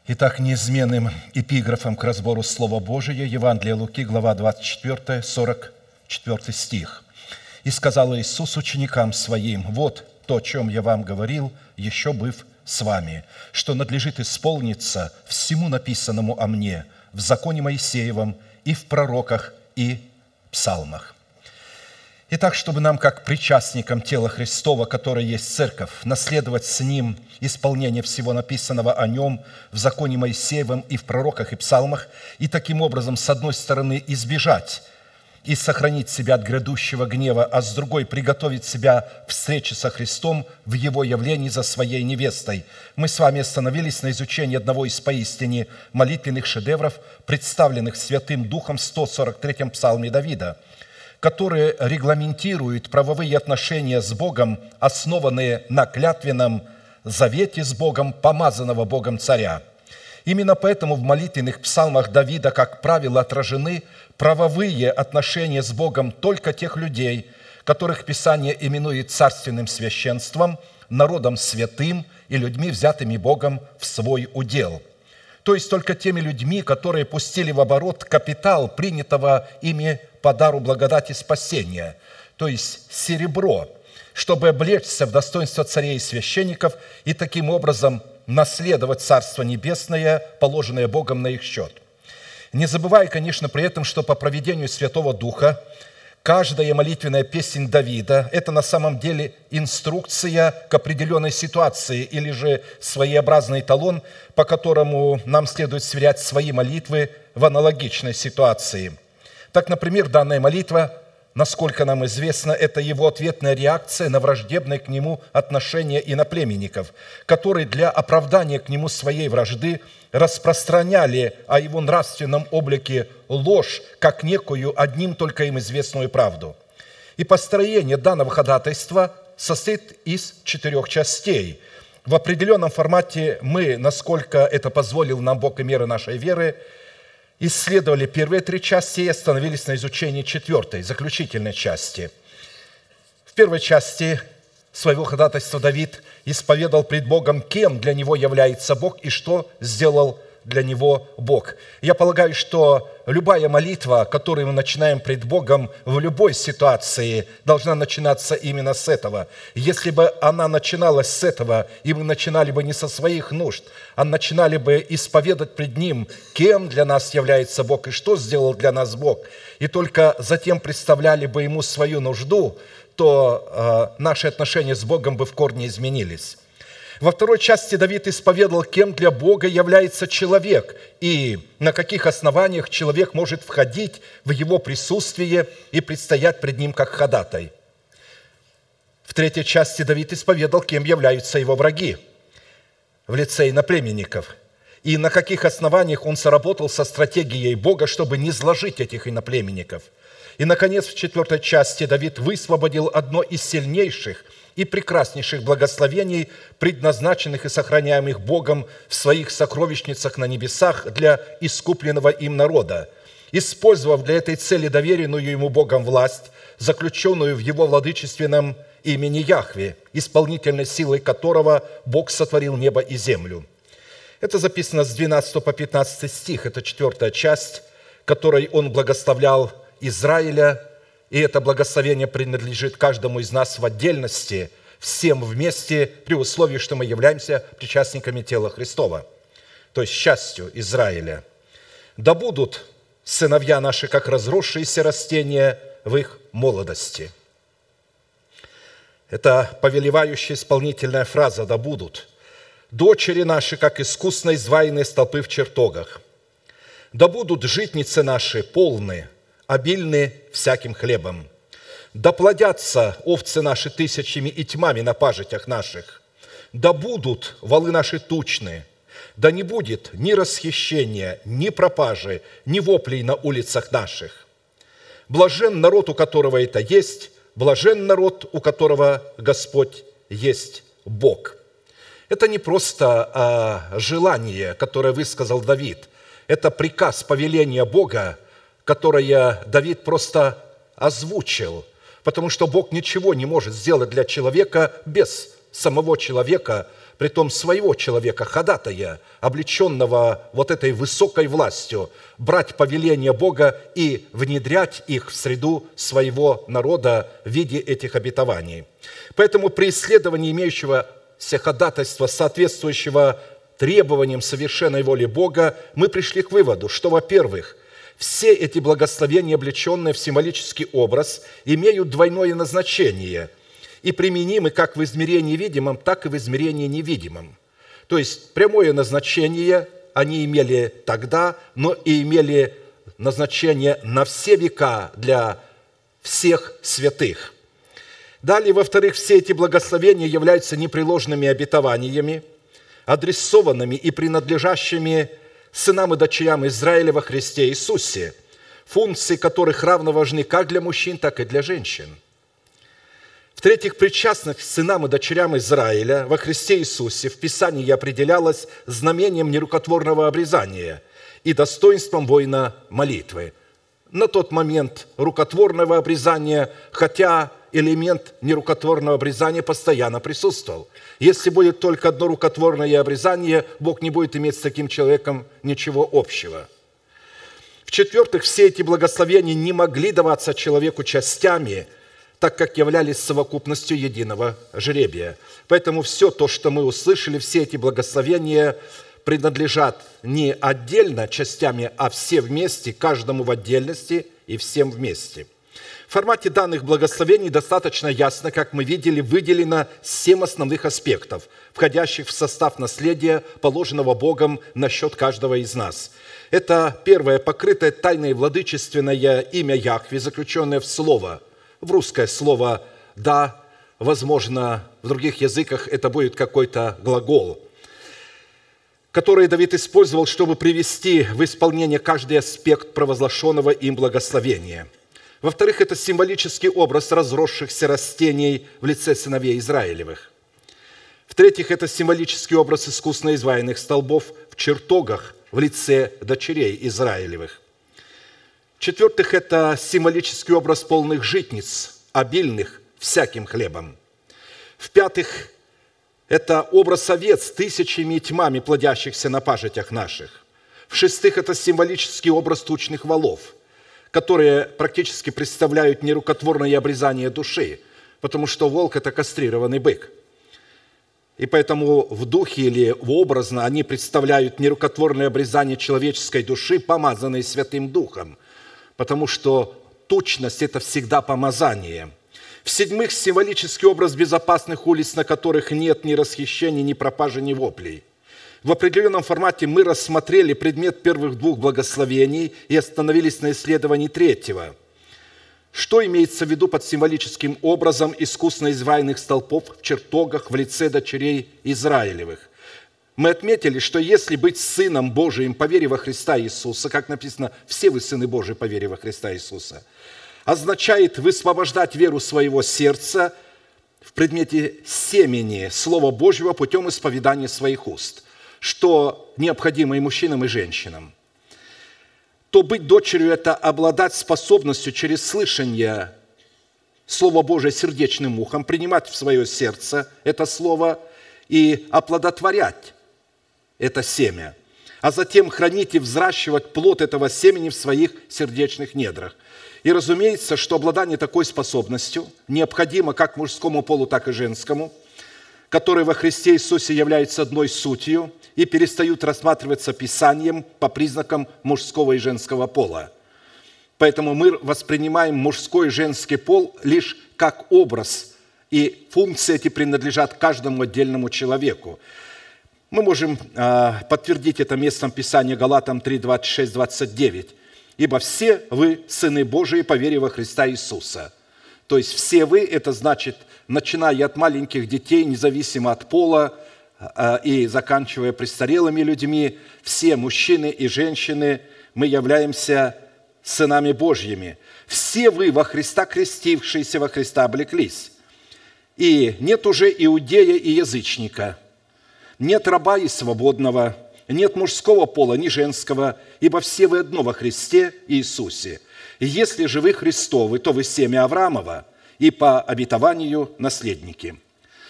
Итак, неизменным эпиграфом к разбору Слова Божия, Евангелие Луки, глава 24, 44 стих. «И сказал Иисус ученикам Своим: вот то, о чем я вам говорил, еще быв с вами, что надлежит исполниться всему написанному о мне в законе Моисеевом и в пророках и псалмах». Итак, чтобы нам, как причастникам тела Христова, которое есть Церковь, наследовать с Ним исполнение всего написанного о Нем в законе Моисеевом и в пророках и псалмах, и таким образом, с одной стороны, избежать и сохранить себя от грядущего гнева, а с другой приготовить себя к встрече со Христом в Его явлении за Своей невестой, мы с вами остановились на изучении одного из поистине молитвенных шедевров, представленных Святым Духом в 143-м псалме Давида, который регламентирует правовые отношения с Богом, основанные на клятвенном завете с Богом, помазанного Богом царя. Именно поэтому в молитвенных псалмах Давида, как правило, отражены правовые отношения с Богом только тех людей, которых Писание именует царственным священством, народом святым и людьми, взятыми Богом в свой удел. То есть только теми людьми, которые пустили в оборот капитал, принятого ими по дару благодати спасения, то есть серебро, чтобы облечься в достоинство царей и священников и таким образом наследовать Царство Небесное, положенное Богом на их счет. Не забывая, конечно, при этом, что по провидению Святого Духа каждая молитвенная песнь Давида – это на самом деле инструкция к определенной ситуации или же своеобразный эталон, по которому нам следует сверять свои молитвы в аналогичной ситуации. Так, например, данная молитва, насколько нам известно, это его ответная реакция на враждебное к нему отношение иноплеменников, которые для оправдания к нему своей вражды распространяли о его нравственном облике ложь, как некую одним только им известную правду. И построение данного ходатайства состоит из 4 частей. В определенном формате мы, насколько это позволил нам Бог и мера нашей веры, исследовали первые 3 части и остановились на изучении 4, заключительной части. В первой части своего ходатайства Давид исповедал пред Богом, кем для него является Бог и что сделал для него Бог. Я полагаю, что любая молитва, которую мы начинаем пред Богом в любой ситуации, должна начинаться именно с этого. Если бы она начиналась с этого, и мы начинали бы не со своих нужд, а начинали бы исповедать пред Ним, кем для нас является Бог и что сделал для нас Бог, и только затем представляли бы Ему свою нужду, то наши отношения с Богом бы в корне изменились. Во второй части Давид исповедал, кем для Бога является человек и на каких основаниях человек может входить в его присутствие и предстоять пред ним как ходатай. В третьей части Давид исповедал, кем являются его враги в лице иноплеменников и на каких основаниях он соработал со стратегией Бога, чтобы не зложить этих иноплеменников. И, наконец, в 4 части Давид высвободил одно из сильнейших и прекраснейших благословений, предназначенных и сохраняемых Богом в своих сокровищницах на небесах для искупленного им народа, использовав для этой цели доверенную ему Богом власть, заключенную в его владычественном имени Яхве, исполнительной силой которого Бог сотворил небо и землю. Это записано с 12 по 15 стих, это 4 часть, которой он благословлял Израиля, и это благословение принадлежит каждому из нас в отдельности, всем вместе, при условии, что мы являемся причастниками тела Христова, то есть частью Израиля. «Да будут сыновья наши, как разросшиеся растения в их молодости». Это повелевающая исполнительная фраза «да будут». «Дочери наши, как искусно изваянные столпы в чертогах». «Да будут житницы наши полны, обильны всяким хлебом. Да плодятся овцы наши тысячами и тьмами на пажитях наших. Да будут валы наши тучны. Да не будет ни расхищения, ни пропажи, ни воплей на улицах наших. Блажен народ, у которого это есть, блажен народ, у которого Господь есть Бог». Это не просто желание, которое высказал Давид. Это приказ, повеление Бога, которое Давид просто озвучил, потому что Бог ничего не может сделать для человека без самого человека, притом своего человека, ходатая, облеченного вот этой высокой властью, брать повеления Бога и внедрять их в среду своего народа в виде этих обетований. Поэтому при исследовании имеющегося ходатайства, соответствующего требованиям совершенной воли Бога, мы пришли к выводу, что, во-первых, все эти благословения, облеченные в символический образ, имеют двойное назначение и применимы как в измерении видимом, так и в измерении невидимом. То есть прямое назначение они имели тогда, но и имели назначение на все века для всех святых. Далее, во-вторых, все эти благословения являются непреложными обетованиями, адресованными и принадлежащими сынам и дочерям Израиля во Христе Иисусе, функции которых равно важны как для мужчин, так и для женщин. В-третьих, причастность к сынам и дочерям Израиля во Христе Иисусе в Писании определялась знамением нерукотворного обрезания и достоинством воина молитвы. На тот момент рукотворного обрезания, хотя элемент нерукотворного обрезания постоянно присутствовал. Если будет только одно рукотворное обрезание, Бог не будет иметь с таким человеком ничего общего. В-четвертых, все эти благословения не могли даваться человеку частями, так как являлись совокупностью единого жребия. Поэтому все то, что мы услышали, все эти благословения принадлежат не отдельно частями, а все вместе, каждому в отдельности и всем вместе. В формате данных благословений достаточно ясно, как мы видели, выделено 7 основных аспектов, входящих в состав наследия, положенного Богом на счет каждого из нас. Это первое, покрытое тайной владычественное имя Яхве, заключенное в слово, в русское слово «да», возможно, в других языках это будет какой-то глагол, который Давид использовал, чтобы привести в исполнение каждый аспект провозглашенного им благословения. Во-вторых, это символический образ разросшихся растений в лице сыновей Израилевых. В-третьих, это символический образ искусно изваянных столбов в чертогах в лице дочерей Израилевых. В-четвертых, это символический образ полных житниц, обильных всяким хлебом. В-пятых, это образ овец тысячами и тьмами, плодящихся на пажитях наших. В-шестых, это символический образ тучных волов, которые практически представляют нерукотворное обрезание души, потому что волк – это кастрированный бык. И поэтому в духе или образно они представляют нерукотворное обрезание человеческой души, помазанной Святым Духом, потому что тучность – это всегда помазание. В-седьмых, символический образ безопасных улиц, на которых нет ни расхищений, ни пропажи, ни воплей. В определенном формате мы рассмотрели предмет первых 2 благословений и остановились на исследовании 3-го. Что имеется в виду под символическим образом искусно изваянных столпов в чертогах в лице дочерей Израилевых? Мы отметили, что если быть Сыном Божиим по вере во Христа Иисуса, как написано, все вы сыны Божии по вере во Христа Иисуса, означает высвобождать веру своего сердца в предмете семени Слова Божьего путем исповедания своих уст, что необходимо и мужчинам, и женщинам. То быть дочерью – это обладать способностью через слышание Слова Божия сердечным ухом, принимать в свое сердце это Слово и оплодотворять это семя, а затем хранить и взращивать плод этого семени в своих сердечных недрах. И разумеется, что обладание такой способностью необходимо как мужскому полу, так и женскому, которые во Христе Иисусе являются одной сутью и перестают рассматриваться Писанием по признакам мужского и женского пола. Поэтому мы воспринимаем мужской и женский пол лишь как образ, и функции эти принадлежат каждому отдельному человеку. Мы можем подтвердить это местом Писания Галатам 3, 26, 29. «Ибо все вы сыны Божии по вере во Христа Иисуса». То есть все вы, это значит, начиная от маленьких детей, независимо от пола, и заканчивая престарелыми людьми, все мужчины и женщины, мы являемся сынами Божьими. Все вы во Христа крестившиеся, во Христа облеклись. И нет уже иудея и язычника, нет раба и свободного, нет мужского пола, ни женского, ибо все вы одно во Христе Иисусе. И если же вы Христовы, то вы семя Авраамова, и по обетованию наследники.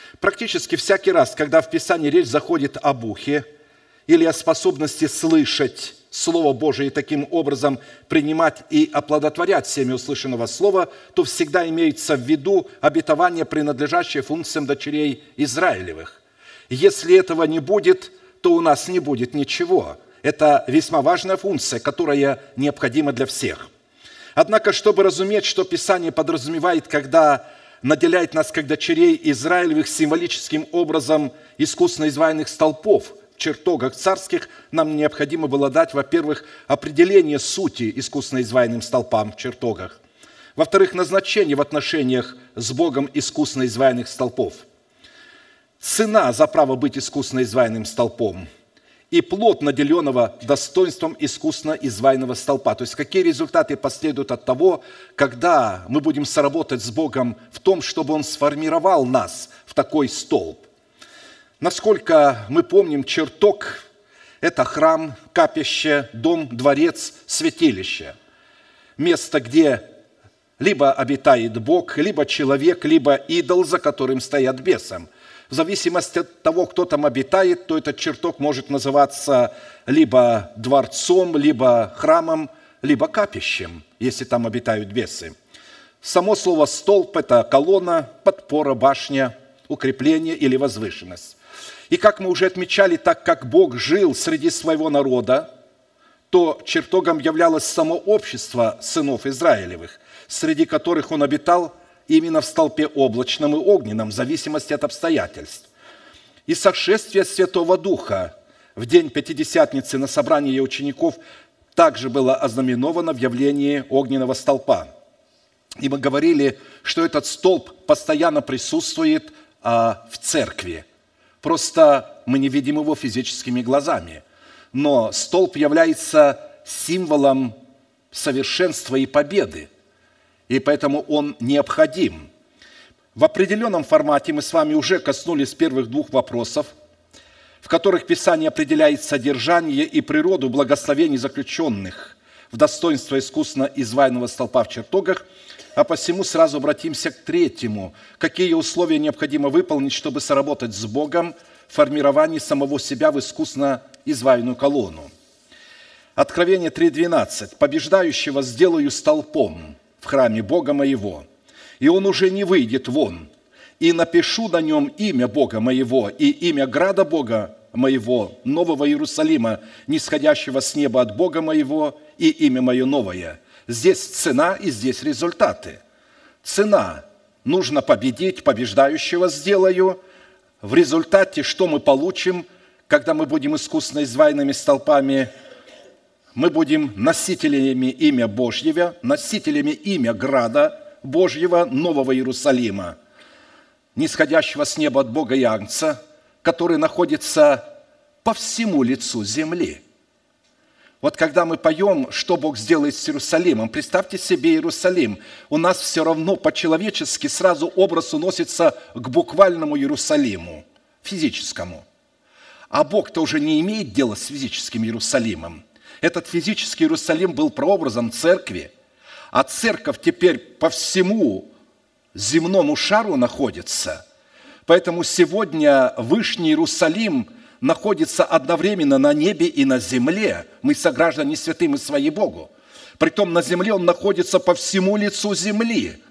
Практически всякий раз, когда в Писании речь заходит об ухе или о способности слышать Слово Божие и таким образом принимать и оплодотворять семя услышанного слова, то всегда имеется в виду обетование, принадлежащее функциям дочерей Израилевых. Если этого не будет, то у нас не будет ничего. Это весьма важная функция, которая необходима для всех. Однако, чтобы разуметь, что Писание подразумевает, когда наделяет нас, как дочерей Израилевых, символическим образом искусно изваянных столпов в чертогах царских, нам необходимо было дать, во-первых, определение сути искусно изваянным столпам в чертогах, во-вторых, назначение в отношениях с Богом искусно изваянных столпов, цена за право быть искусно изваянным столпом и плод наделенного достоинством искусно изваянного столпа. То есть, какие результаты последуют от того, когда мы будем соработать с Богом в том, чтобы Он сформировал нас в такой столб. Насколько мы помним, чертог – это храм, капище, дом, дворец, святилище. Место, где либо обитает Бог, либо человек, либо идол, за которым стоят бесом. В зависимости от того, кто там обитает, то этот чертог может называться либо дворцом, либо храмом, либо капищем, если там обитают бесы. Само слово «столб» – это колонна, подпора, башня, укрепление или возвышенность. И как мы уже отмечали, так как Бог жил среди своего народа, то чертогом являлось само общество сынов Израилевых, среди которых Он обитал именно в столпе облачном и огненном, в зависимости от обстоятельств. И сошествие Святого Духа в день Пятидесятницы на собрании учеников также было ознаменовано в явлении огненного столпа. И мы говорили, что этот столб постоянно присутствует в церкви. Просто мы не видим его физическими глазами. Но столб является символом совершенства и победы. И поэтому он необходим. В определенном формате мы с вами уже коснулись первых двух вопросов, в которых Писание определяет содержание и природу благословений, заключенных в достоинство искусно изваянного столпа в чертогах, а посему сразу обратимся к третьему. Какие условия необходимо выполнить, чтобы соработать с Богом в формировании самого себя в искусно изваянную колонну? Откровение 3:12. «Побеждающего сделаю столпом в храме Бога моего, и он уже не выйдет вон, и напишу на нем имя Бога моего и имя града Бога моего, Нового Иерусалима, нисходящего с неба от Бога моего, и имя мое новое». Здесь цена и здесь результаты. Цена. Нужно победить, побеждающего сделаю. В результате что мы получим, когда мы будем искусно изваянными столпами? Мы будем носителями имя Божьего, носителями имя града Божьего, Нового Иерусалима, нисходящего с неба от Бога и Агнца, который находится по всему лицу земли. Вот когда мы поем, что Бог сделает с Иерусалимом, представьте себе Иерусалим. У нас все равно по-человечески сразу образ уносится к буквальному Иерусалиму, физическому. А Бог-то уже не имеет дела с физическим Иерусалимом. Этот физический Иерусалим был прообразом церкви, а церковь теперь по всему земному шару находится. Поэтому сегодня Вышний Иерусалим находится одновременно на небе и на земле. Мы сограждане святым и свои Богу. Притом на земле он находится по всему лицу земли.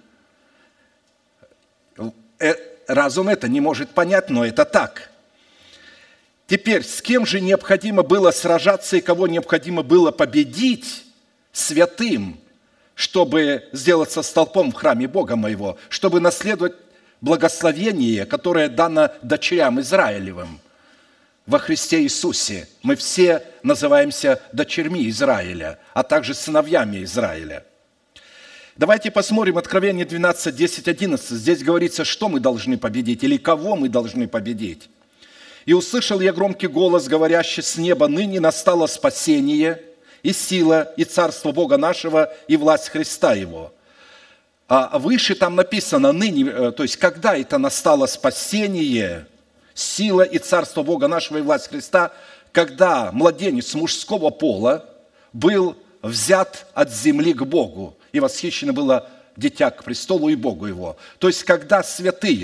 Разум это не может понять, но это так. Теперь, с кем же необходимо было сражаться и кого необходимо было победить святым, чтобы сделаться столпом в храме Бога моего, чтобы наследовать благословение, которое дано дочерям Израилевым во Христе Иисусе. Мы все называемся дочерьми Израиля, а также сыновьями Израиля. Давайте посмотрим Откровение 12, 10, 11. Здесь говорится, что мы должны победить или кого мы должны победить. «И услышал я громкий голос, говорящий с неба: ныне настало спасение, и сила, и царство Бога нашего, и власть Христа Его». А выше там написано «ныне», то есть когда это настало спасение, сила и царство Бога нашего, и власть Христа, когда младенец мужского пола был взят от земли к Богу, и восхищено было дитя к престолу и Богу его. То есть когда святые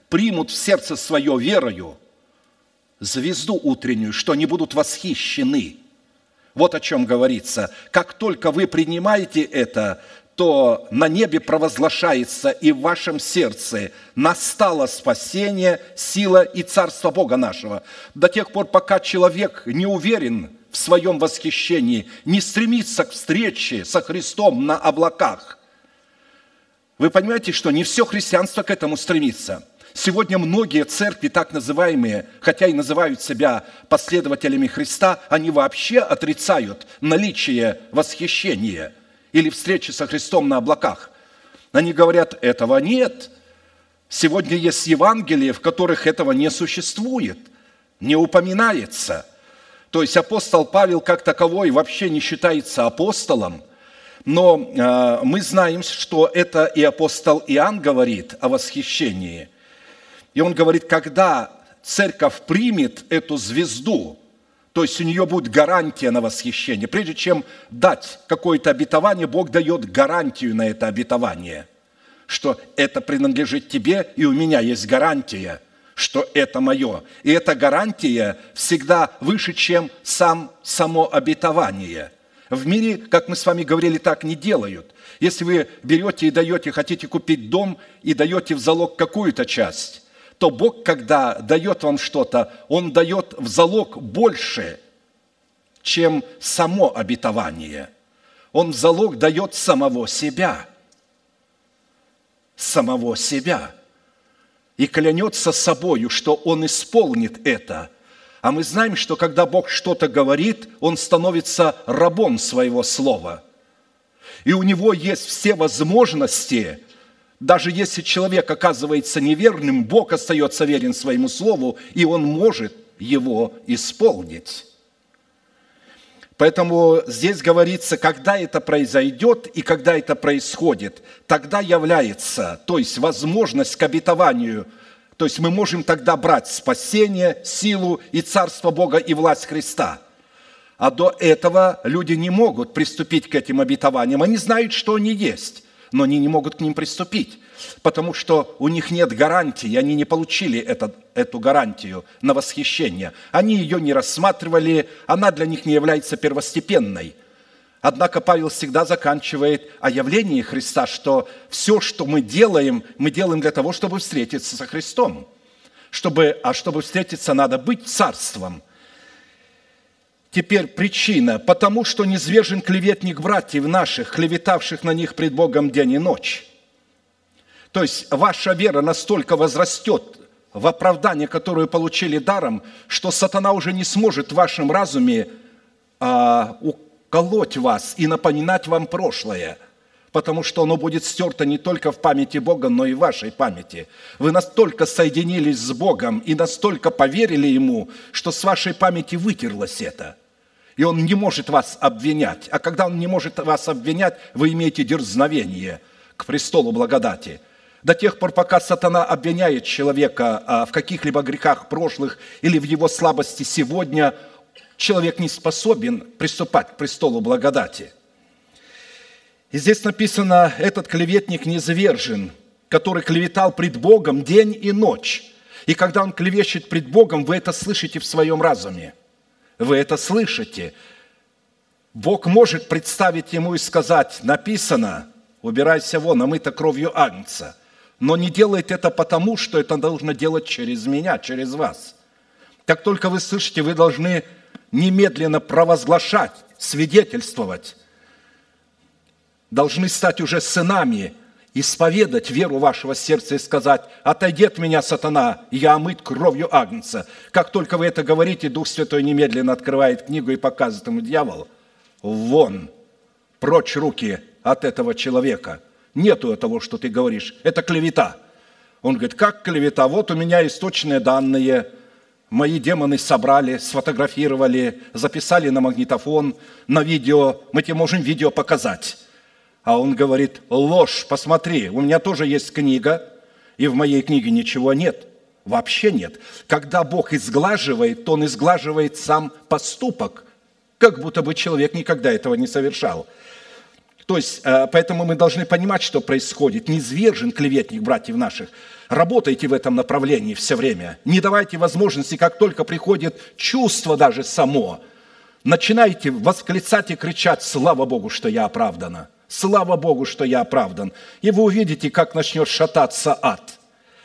примут в сердце свое верою звезду утреннюю, что они будут восхищены. Вот о чем говорится. Как только вы принимаете это, то на небе провозглашается и в вашем сердце настало спасение, сила и царство Бога нашего. До тех пор, пока человек не уверен в своем восхищении, не стремится к встрече со Христом на облаках. Вы понимаете, что не все христианство к этому стремится. Сегодня многие церкви, так называемые, хотя и называют себя последователями Христа, они вообще отрицают наличие восхищения или встречи со Христом на облаках. Они говорят, этого нет. Сегодня есть Евангелия, в которых этого не существует, не упоминается. То есть апостол Павел как таковой вообще не считается апостолом, но мы знаем, что это и апостол Иоанн говорит о восхищении. И он говорит, когда церковь примет эту звезду, то есть у нее будет гарантия на восхищение. Прежде чем дать какое-то обетование, Бог дает гарантию на это обетование, что это принадлежит тебе, и у меня есть гарантия, что это мое. И эта гарантия всегда выше, чем само обетование. В мире, как мы с вами говорили, так не делают. Если вы берете и даете, хотите купить дом и даете в залог какую-то часть, то Бог, когда дает вам что-то, Он дает в залог больше, чем само обетование. Он в залог дает самого себя. Самого себя. И клянется собою, что Он исполнит это. А мы знаем, что когда Бог что-то говорит, Он становится рабом своего слова. И у Него есть все возможности. Даже если человек оказывается неверным, Бог остается верен своему слову, и Он может его исполнить. Поэтому здесь говорится, когда это произойдет и когда это происходит, тогда является, то есть возможность к обетованию, то есть мы можем тогда брать спасение, силу и царство Бога и власть Христа. А до этого люди не могут приступить к этим обетованиям. Они знают, что они есть, но они не могут к ним приступить, потому что у них нет гарантии, они не получили эту гарантию на восхищение. Они ее не рассматривали, она для них не является первостепенной. Однако Павел всегда заканчивает о явлении Христа, что все, что мы делаем для того, чтобы встретиться со Христом. Чтобы встретиться, надо быть царством. Теперь причина. Потому что низвержен клеветник братьев наших, клеветавших на них пред Богом день и ночь. То есть ваша вера настолько возрастет в оправдание, которое получили даром, что сатана уже не сможет в вашем разуме уколоть вас и напоминать вам прошлое, потому что оно будет стерто не только в памяти Бога, но и в вашей памяти. Вы настолько соединились с Богом и настолько поверили Ему, что с вашей памяти вытерлось это. И Он не может вас обвинять. А когда Он не может вас обвинять, вы имеете дерзновение к престолу благодати. До тех пор, пока сатана обвиняет человека в каких-либо грехах прошлых или в его слабости сегодня, человек не способен приступать к престолу благодати. И здесь написано, этот клеветник низвержен, который клеветал пред Богом день и ночь. И когда он клевещет пред Богом, вы это слышите в своем разуме. Вы это слышите. Бог может представить ему и сказать, написано, убирайся вон, омыто кровью агнца. Но не делает это потому, что это должно делать через меня, через вас. Как только вы слышите, вы должны немедленно провозглашать, свидетельствовать. Должны стать уже сынами, исповедать веру вашего сердца и сказать, отойди от меня, сатана, я омыт кровью агнца. Как только вы это говорите, Дух Святой немедленно открывает книгу и показывает ему дьявол. Вон, прочь руки от этого человека. Нету того, что ты говоришь. Это клевета. Он говорит, как клевета? Вот у меня источные данные. Мои демоны собрали, сфотографировали, записали на магнитофон, на видео. Мы тебе можем видео показать. А он говорит, ложь, посмотри, у меня тоже есть книга, и в моей книге ничего нет. Вообще нет. Когда Бог изглаживает, то Он изглаживает сам поступок, как будто бы человек никогда этого не совершал. То есть, поэтому мы должны понимать, что происходит. Низвержен клеветник братьев наших. Работайте в этом направлении все время. Не давайте возможности, как только приходит чувство даже само, начинайте восклицать и кричать: «Слава Богу, что я оправдана! Слава Богу, что я оправдан!» И вы увидите, как начнет шататься ад.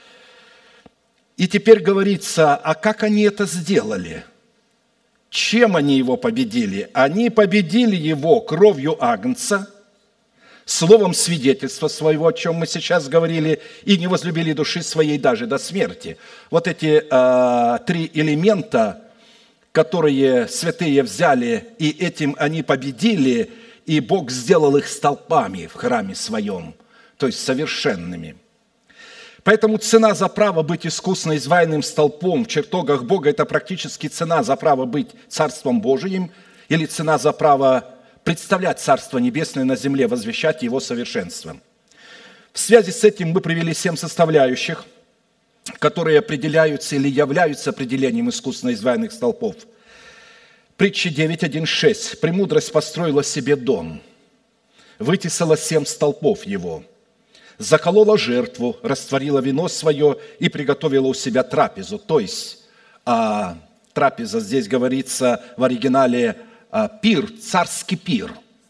И теперь говорится, а как они это сделали? Чем они его победили? Они победили его кровью агнца, словом свидетельства своего, о чем мы сейчас говорили, и не возлюбили души своей даже до смерти. Вот эти три элемента, которые святые взяли, и этим они победили, и Бог сделал их столпами в храме своем, то есть совершенными. Поэтому цена за право быть искусно изваянным столпом в чертогах Бога – это практически цена за право быть Царством Божиим или цена за право представлять Царство Небесное на земле, возвещать Его совершенством. В связи с этим мы привели 7 составляющих, которые определяются или являются определением искусно изваянных столпов. Притча 9.1.6. «Премудрость построила себе дом, вытесала 7 столпов его, заколола жертву, растворила вино свое и приготовила у себя трапезу». То есть трапеза здесь говорится в оригинале пир, царский пир.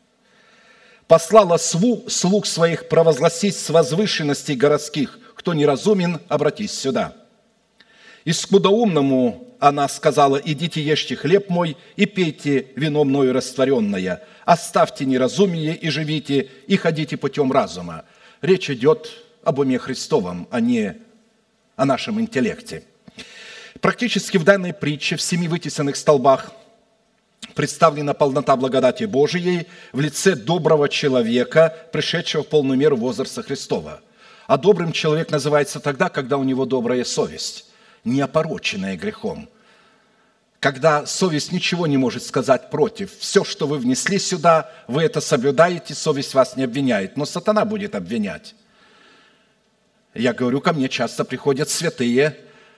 «Послала слуг своих провозгласить с возвышенностей городских: кто неразумен, обратись сюда. И скудоумному она сказала: идите, ешьте хлеб мой и пейте вино мною растворенное. Оставьте неразумие и живите, и ходите путем разума». Речь идет об уме Христовом, а не о нашем интеллекте. Практически в данной притче в 7 вытесанных столбах представлена полнота благодати Божией в лице доброго человека, пришедшего в полную меру возраста Христова. А добрым человек называется тогда, когда у него добрая совесть, не опороченная грехом. Когда совесть ничего не может сказать против. Все, что вы внесли сюда, вы это соблюдаете, совесть вас не обвиняет, но сатана будет обвинять. Я говорю, ко мне часто приходят святые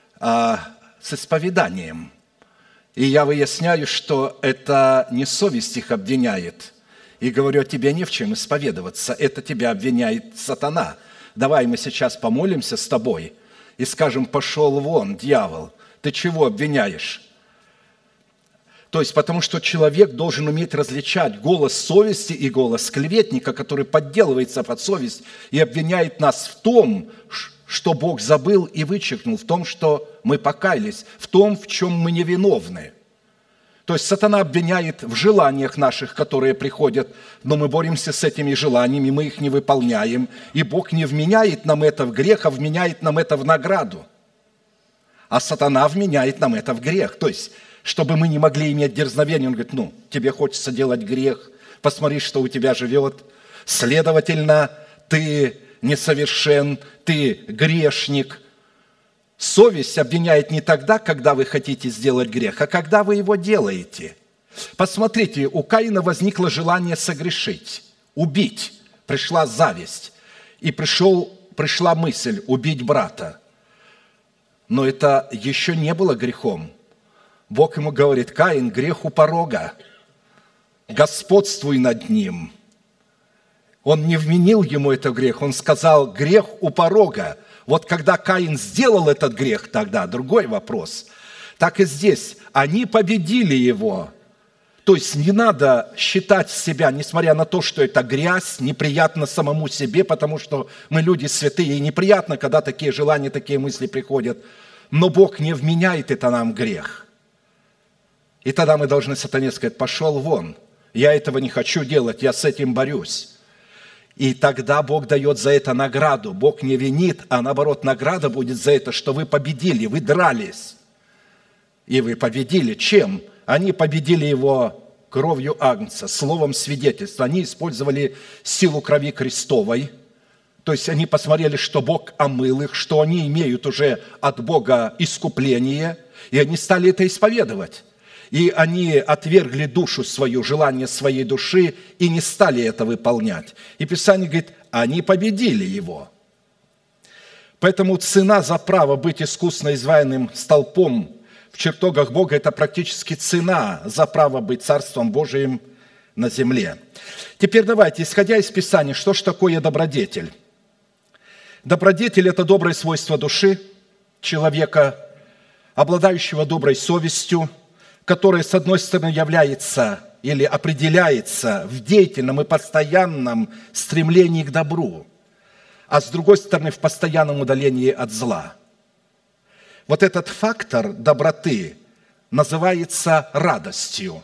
с исповеданием. И я выясняю, что это не совесть их обвиняет. И говорю, тебе не в чем исповедоваться, это тебя обвиняет сатана. Давай мы сейчас помолимся с тобой и скажем: пошел вон, дьявол, ты чего обвиняешь? То есть, потому что человек должен уметь различать голос совести и голос клеветника, который подделывается под совесть и обвиняет нас в том, что Бог забыл и вычеркнул, в том, что мы покаялись, в том, в чем мы невиновны. То есть сатана обвиняет в желаниях наших, которые приходят, но мы боремся с этими желаниями, мы их не выполняем, и Бог не вменяет нам это в грех, а вменяет нам это в награду. А сатана вменяет нам это в грех. То есть, чтобы мы не могли иметь дерзновение, он говорит, тебе хочется делать грех, посмотри, что у тебя живет. Следовательно, ты несовершен, ты грешник. Совесть обвиняет не тогда, когда вы хотите сделать грех, а когда вы его делаете. Посмотрите, у Каина возникло желание согрешить, убить. Пришла зависть, и пришла мысль убить брата. Но это еще не было грехом. Бог ему говорит: Каин, грех у порога, господствуй над ним. Он не вменил ему это грех, он сказал: грех у порога. Вот когда Каин сделал этот грех, тогда другой вопрос. Так и здесь, они победили его. То есть не надо считать себя, несмотря на то, что это грязь, неприятно самому себе, потому что мы люди святые, и неприятно, когда такие желания, такие мысли приходят. Но Бог не вменяет это нам в грех. И тогда мы должны сатане сказать: пошел вон, я этого не хочу делать, я с этим борюсь. И тогда Бог дает за это награду. Бог не винит, а наоборот, награда будет за это, что вы победили, вы дрались. И вы победили. Чем? Они победили его кровью агнца, словом свидетельства. Они использовали силу крови Христовой. То есть они посмотрели, что Бог омыл их, что они имеют уже от Бога искупление, и они стали это исповедовать. И они отвергли душу свою, желание своей души, и не стали это выполнять. И Писание говорит, они победили его. Поэтому цена за право быть искусно изваянным столпом в чертогах Бога – это практически цена за право быть Царством Божиим на земле. Теперь давайте, исходя из Писания, что ж такое добродетель? Добродетель – это доброе свойство души человека, обладающего доброй совестью, которое, с одной стороны, является или определяется в деятельном и постоянном стремлении к добру, а с другой стороны, в постоянном удалении от зла. Вот этот фактор доброты называется радостью.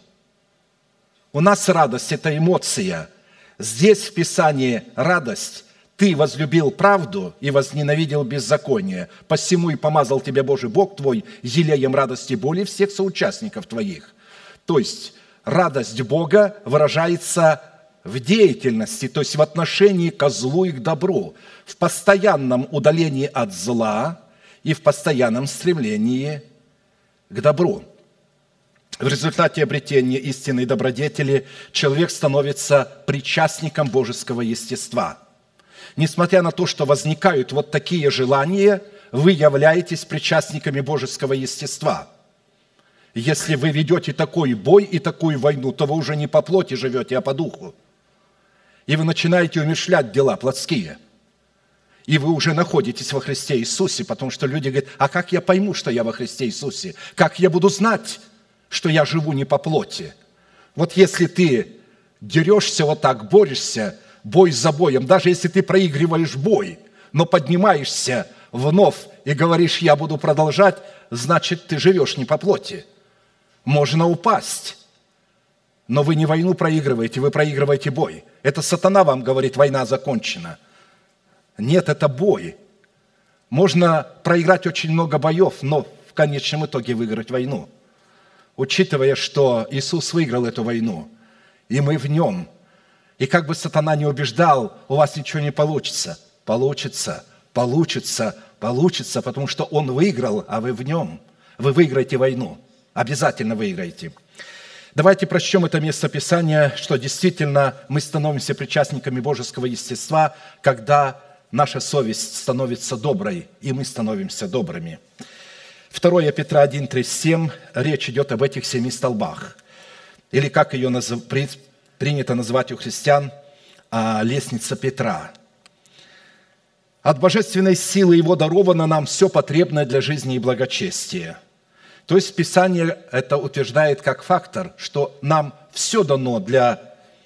У нас радость – это эмоция. Здесь в Писании радость – «Ты возлюбил правду и возненавидел беззаконие, посему и помазал тебя Божий Бог твой елеем радости более всех соучастников твоих». То есть радость Бога выражается в деятельности, то есть в отношении ко злу и к добру, в постоянном удалении от зла и в постоянном стремлении к добру. В результате обретения истинной добродетели человек становится причастником божеского естества. Несмотря на то, что возникают вот такие желания, вы являетесь причастниками божеского естества. Если вы ведете такой бой и такую войну, то вы уже не по плоти живете, а по духу. И вы начинаете умерщвлять дела плотские. И вы уже находитесь во Христе Иисусе, потому что люди говорят: а как я пойму, что я во Христе Иисусе? Как я буду знать, что я живу не по плоти? Вот если ты дерешься вот так, борешься, бой за боем, даже если ты проигрываешь бой, но поднимаешься вновь и говоришь: я буду продолжать, значит, ты живешь не по плоти. Можно упасть, но вы не войну проигрываете, вы проигрываете бой. Это сатана вам говорит: война закончена. Нет, это бой. Можно проиграть очень много боев, но в конечном итоге выиграть войну. Учитывая, что Иисус выиграл эту войну, и мы в Нем. И как бы сатана не убеждал: у вас ничего не получится. Получится, получится, получится, потому что Он выиграл, а вы в Нем. Вы выиграете войну. Обязательно выиграете. Давайте прочтем это место Писания, что действительно мы становимся причастниками божеского естества, когда наша совесть становится доброй, и мы становимся добрыми. 2 Петра 1:3-7, речь идет об этих 7 столбах. Или как ее принято называть у христиан, лестница Петра. От божественной силы Его даровано нам все потребное для жизни и благочестия. То есть Писание это утверждает как фактор, что нам все дано для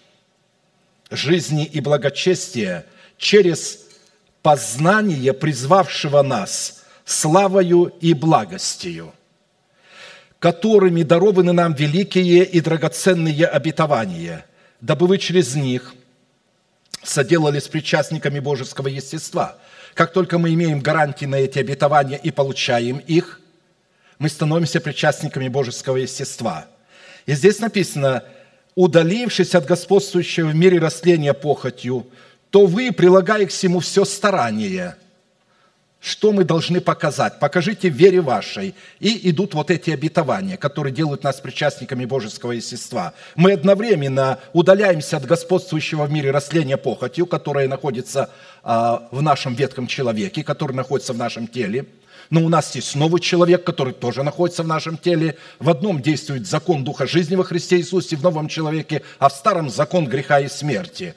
жизни и благочестия через познание призвавшего нас славою и благостью, которыми дарованы нам великие и драгоценные обетования, дабы вы через них соделались причастниками божеского естества. Как только мы имеем гарантии на эти обетования и получаем их, мы становимся причастниками божеского естества. И здесь написано: «Удалившись от господствующего в мире растления похотью, то вы, прилагая к всему все старание». Что мы должны показать? Покажите в вере вашей. И идут вот эти обетования, которые делают нас причастниками божеского естества. Мы одновременно удаляемся от господствующего в мире растления похотью, которое находится в нашем ветхом человеке, который находится в нашем теле. Но у нас есть новый человек, который тоже находится в нашем теле. В одном действует закон Духа жизни во Христе Иисусе, в новом человеке, а в старом закон греха и смерти.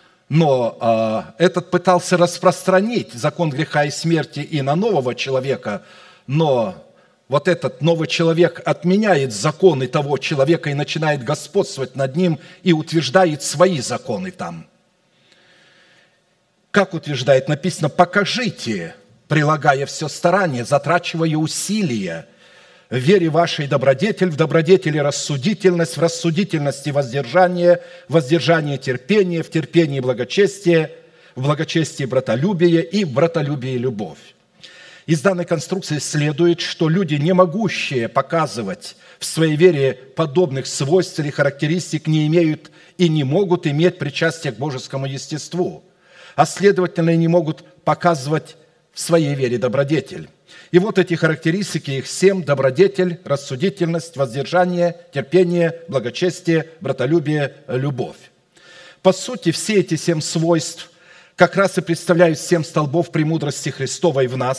Но этот пытался распространить закон греха и смерти и на нового человека, но вот этот новый человек отменяет законы того человека и начинает господствовать над ним и утверждает свои законы там. Как утверждает? Написано: «Покажите, прилагая все старание, затрачивая усилия, в вере вашей добродетель, в добродетели рассудительность, в рассудительности воздержание, в воздержании терпение, в терпении благочестие, в благочестии братолюбие и в братолюбии любовь». Из данной конструкции следует, что люди, не могущие показывать в своей вере подобных свойств или характеристик, не имеют и не могут иметь причастие к божескому естеству, а следовательно и не могут показывать в своей вере добродетель. И вот эти характеристики, их 7: добродетель, рассудительность, воздержание, терпение, благочестие, братолюбие, любовь. По сути, все эти 7 свойств как раз и представляют 7 столбов премудрости Христовой в нас,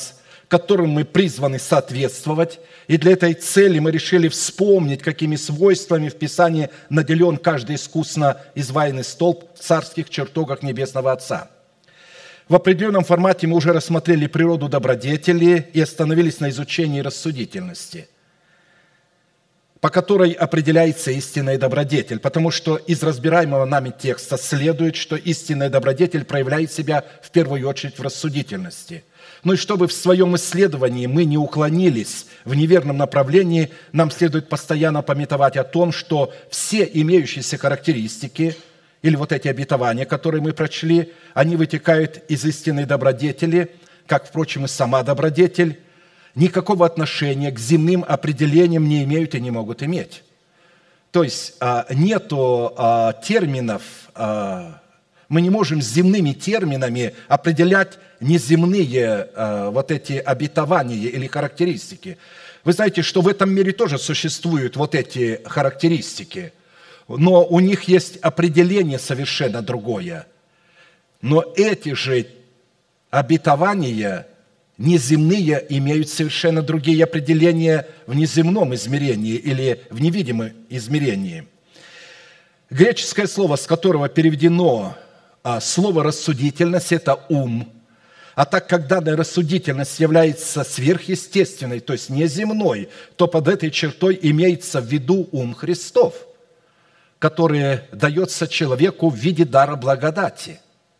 которым мы призваны соответствовать. И для этой цели мы решили вспомнить, какими свойствами в Писании наделен каждый искусно изваянный столб в царских чертогах Небесного Отца. В определенном формате мы уже рассмотрели природу добродетели и остановились на изучении рассудительности, по которой определяется истинная добродетель, потому что из разбираемого нами текста следует, что истинная добродетель проявляет себя в первую очередь в рассудительности. Ну и чтобы в своем исследовании мы не уклонились в неверном направлении, нам следует постоянно памятовать о том, что все имеющиеся характеристики или вот эти обетования, которые мы прочли, они вытекают из истинной добродетели, как, впрочем, и сама добродетель, никакого отношения к земным определениям не имеют и не могут иметь. То есть нету терминов, мы не можем земными терминами определять неземные вот эти обетования или характеристики. Вы знаете, что в этом мире тоже существуют вот эти характеристики, но у них есть определение совершенно другое. Но эти же обетования неземные имеют совершенно другие определения в неземном измерении или в невидимом измерении. Греческое слово, с которого переведено слово «рассудительность» – это «ум». А так как данная рассудительность является сверхъестественной, то есть неземной, то под этой чертой имеется в виду ум Христов, который дается человеку в виде дара благодати.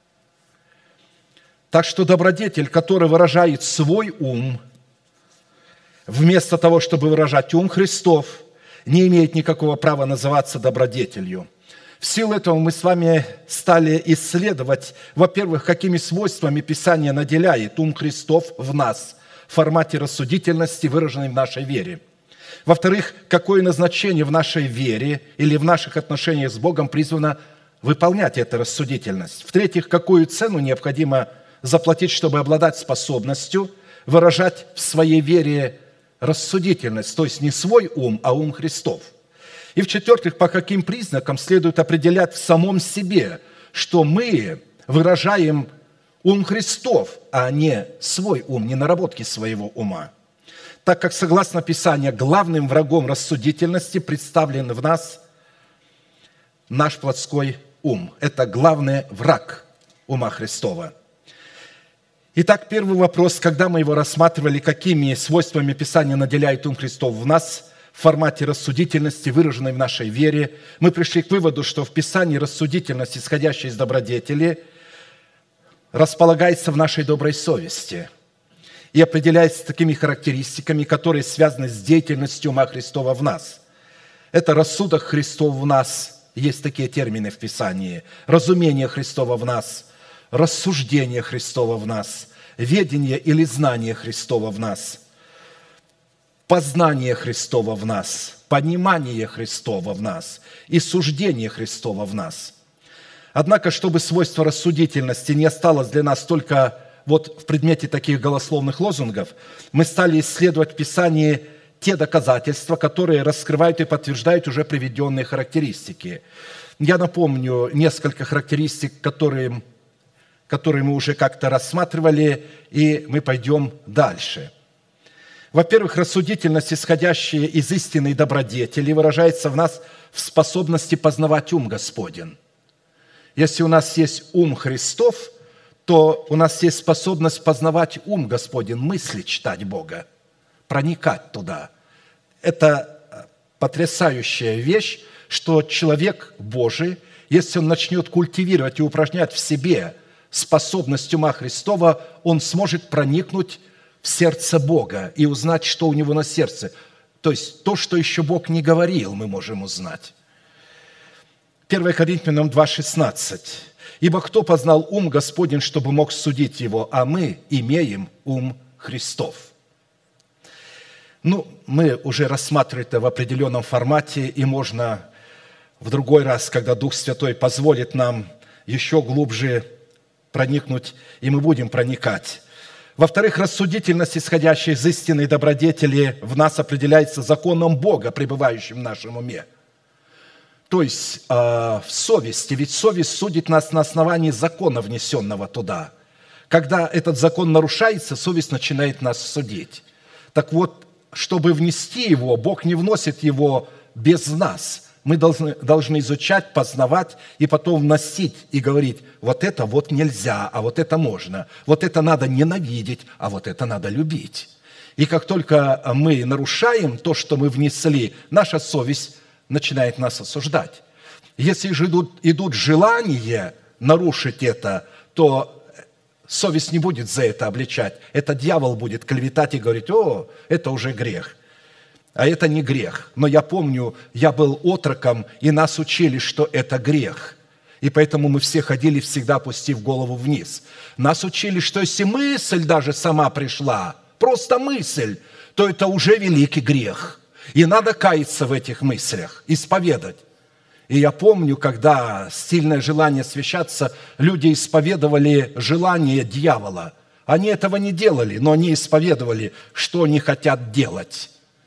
Так что добродетель, который выражает свой ум, вместо того, чтобы выражать ум Христов, не имеет никакого права называться добродетелью. В силу этого мы с вами стали исследовать, во-первых, какими свойствами Писание наделяет ум Христов в нас в формате рассудительности, выраженной в нашей вере. Во-вторых, какое назначение в нашей вере или в наших отношениях с Богом призвано выполнять эту рассудительность. В-третьих, какую цену необходимо заплатить, чтобы обладать способностью выражать в своей вере рассудительность, то есть не свой ум, а ум Христов. И в-четвертых, по каким признакам следует определять в самом себе, что мы выражаем ум Христов, а не свой ум, не наработки своего ума. Так как, согласно Писанию, главным врагом рассудительности представлен в нас наш плотской ум. Это главный враг ума Христова. Итак, первый вопрос, когда мы его рассматривали, какими свойствами Писания наделяет ум Христов в нас – в формате рассудительности, выраженной в нашей вере, мы пришли к выводу, что в Писании рассудительность, исходящая из добродетели, располагается в нашей доброй совести и определяется такими характеристиками, которые связаны с деятельностью ума Христова в нас. Это рассудок Христов в нас, есть такие термины в Писании, разумение Христова в нас, рассуждение Христова в нас, ведение или знание Христова в нас, познание Христова в нас, понимание Христова в нас и суждение Христова в нас. Однако, чтобы свойство рассудительности не осталось для нас только вот в предмете таких голословных лозунгов, мы стали исследовать в Писании те доказательства, которые раскрывают и подтверждают уже приведенные характеристики. Я напомню несколько характеристик, которые мы уже как-то рассматривали, и мы пойдем дальше. Во-первых, рассудительность, исходящая из истинной добродетели, выражается в нас в способности познавать ум Господень. Если у нас есть ум Христов, то у нас есть способность познавать ум Господень, мысли читать Бога, проникать туда. Это потрясающая вещь, что человек Божий, если он начнет культивировать и упражнять в себе способность ума Христова, он сможет проникнуть в сердце Бога и узнать, что у Него на сердце. То есть то, что еще Бог не говорил, мы можем узнать. 1 Коринфянам 2,16. «Ибо кто познал ум Господень, чтобы мог судить его, а мы имеем ум Христов». Мы уже рассматривали это в определенном формате, и можно в другой раз, когда Дух Святой позволит нам еще глубже проникнуть, и мы будем проникать. Во-вторых, рассудительность, исходящая из истинной добродетели, в нас определяется законом Бога, пребывающим в нашем уме. То есть в совести, ведь совесть судит нас на основании закона, внесенного туда. когда этот закон нарушается, совесть начинает нас судить. Так вот, чтобы внести его, Бог не вносит его без нас. Мы должны изучать, познавать и потом вносить и говорить, вот это вот нельзя, а вот это можно. Вот это надо ненавидеть, а вот это надо любить. И как только мы нарушаем то, что мы внесли, наша совесть начинает нас осуждать. Если же идут желания нарушить это, то совесть не будет за это обличать. Это дьявол будет клеветать и говорить, о, это уже грех. А это не грех. Но я помню, я был отроком, и нас учили, что это грех. И поэтому мы все ходили, всегда опустив голову вниз. Нас учили, что если мысль даже сама пришла, просто мысль, то это уже великий грех. И надо каяться в этих мыслях, исповедать. И я помню, когда сильное желание освящаться, люди исповедовали желание дьявола. Они этого не делали, но они исповедовали, что они хотят делать.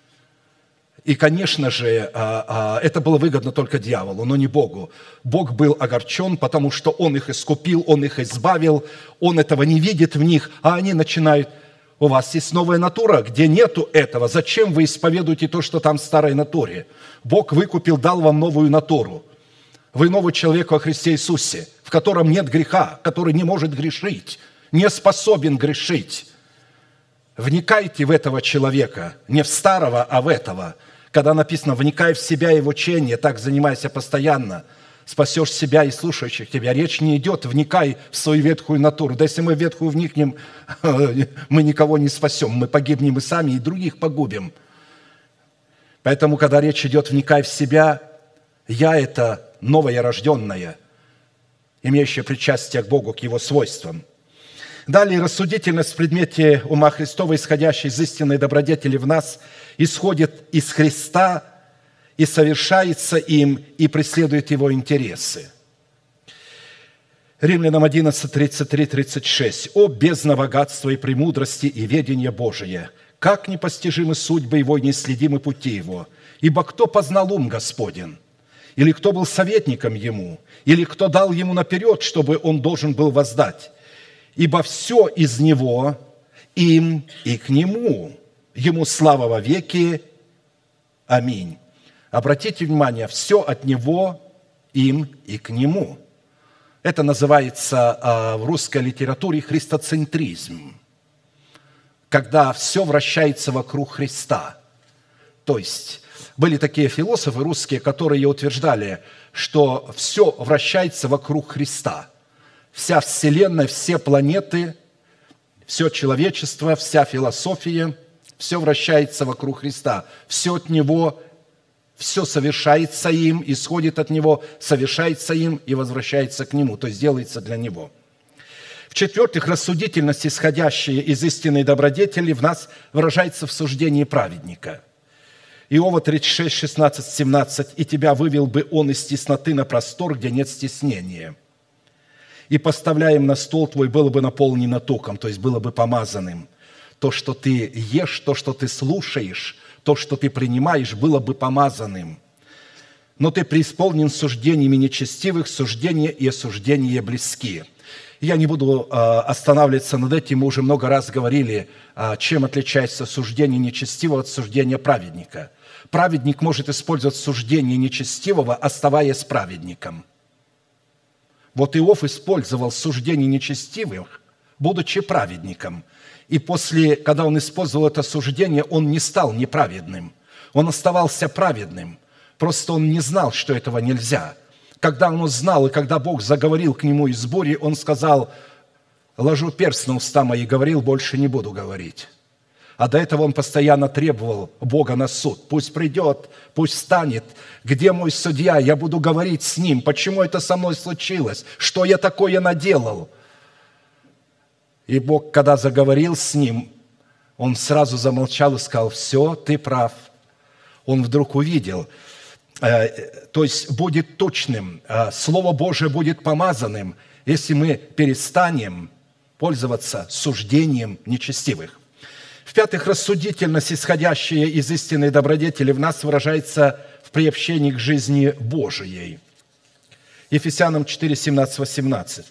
И, конечно же, это было выгодно только дьяволу, но не Богу. Бог был огорчен, потому что Он их искупил, Он их избавил, Он этого не видит в них, а они начинают: у вас есть новая натура, где нету этого. Зачем вы исповедуете то, что там в старой натуре? Бог выкупил, дал вам новую натуру. Вы новый человек во Христе Иисусе, в котором нет греха, который не может грешить, не способен грешить. Вникайте в этого человека, не в старого, а в этого. Когда написано «вникай в себя и в учение», так занимайся постоянно, спасешь себя и слушающих тебя. Речь не идет «вникай в свою ветхую натуру». Да если мы в ветхую вникнем, мы никого не спасем. Мы погибнем и сами, и других погубим. Поэтому, когда речь идет «вникай в себя», «я» – это новое рожденное, имеющее причастие к Богу, к Его свойствам. Далее, рассудительность в предмете ума Христова, исходящая из истинной добродетели в нас, исходит из Христа и совершается им, и преследует Его интересы. Римлянам 11, 33, 36. «О, бездна богатства и премудрости и ведения Божия! Как непостижимы судьбы Его и неследимы пути Его! Ибо кто познал ум Господен? Или кто был советником Ему? Или кто дал Ему наперед, чтобы Он должен был воздать? Ибо все из Него, им и к Нему. Ему слава во веки. Аминь». Обратите внимание, все от Него, им и к Нему. Это называется в русской литературе христоцентризм, когда все вращается вокруг Христа. То есть были такие философы русские, которые утверждали, что все вращается вокруг Христа. Вся Вселенная, все планеты, все человечество, вся философия, все вращается вокруг Христа. Все от Него, все совершается им, исходит от Него, совершается им и возвращается к Нему, то есть делается для Него. В-четвертых, рассудительность, исходящая из истинной добродетели, в нас выражается в суждении праведника. Иова 36, 16, 17. «И тебя вывел бы он из тесноты на простор, где нет стеснения. И поставляем на стол твой было бы наполнено током», то есть было бы помазанным. То, что ты ешь, то, что ты слушаешь, то, что ты принимаешь, было бы помазанным. Но ты преисполнен суждениями нечестивых, суждения и осуждения близки. Я не буду останавливаться над этим, мы уже много раз говорили, чем отличается суждение нечестивого от суждения праведника. Праведник может использовать суждение нечестивого, оставаясь праведником. Вот Иов использовал суждение нечестивых, будучи праведником. И после, когда он использовал это суждение, он не стал неправедным. Он оставался праведным. Просто он не знал, что этого нельзя. Когда он узнал, и когда Бог заговорил к нему из бури, он сказал: «Ложу перст на уста мои, говорил, больше не буду говорить». А до этого он постоянно требовал Бога на суд. Пусть придет, пусть встанет. Где мой судья? Я буду говорить с ним. Почему это со мной случилось? Что я такое наделал? И Бог, когда заговорил с ним, он сразу замолчал и сказал: «Все, ты прав». Он вдруг увидел, то есть будет точным, Слово Божие будет помазанным, если мы перестанем пользоваться суждением нечестивых. В-пятых, рассудительность, исходящая из истинной добродетели, в нас выражается в приобщении к жизни Божией. Ефесянам 4, 17, 18.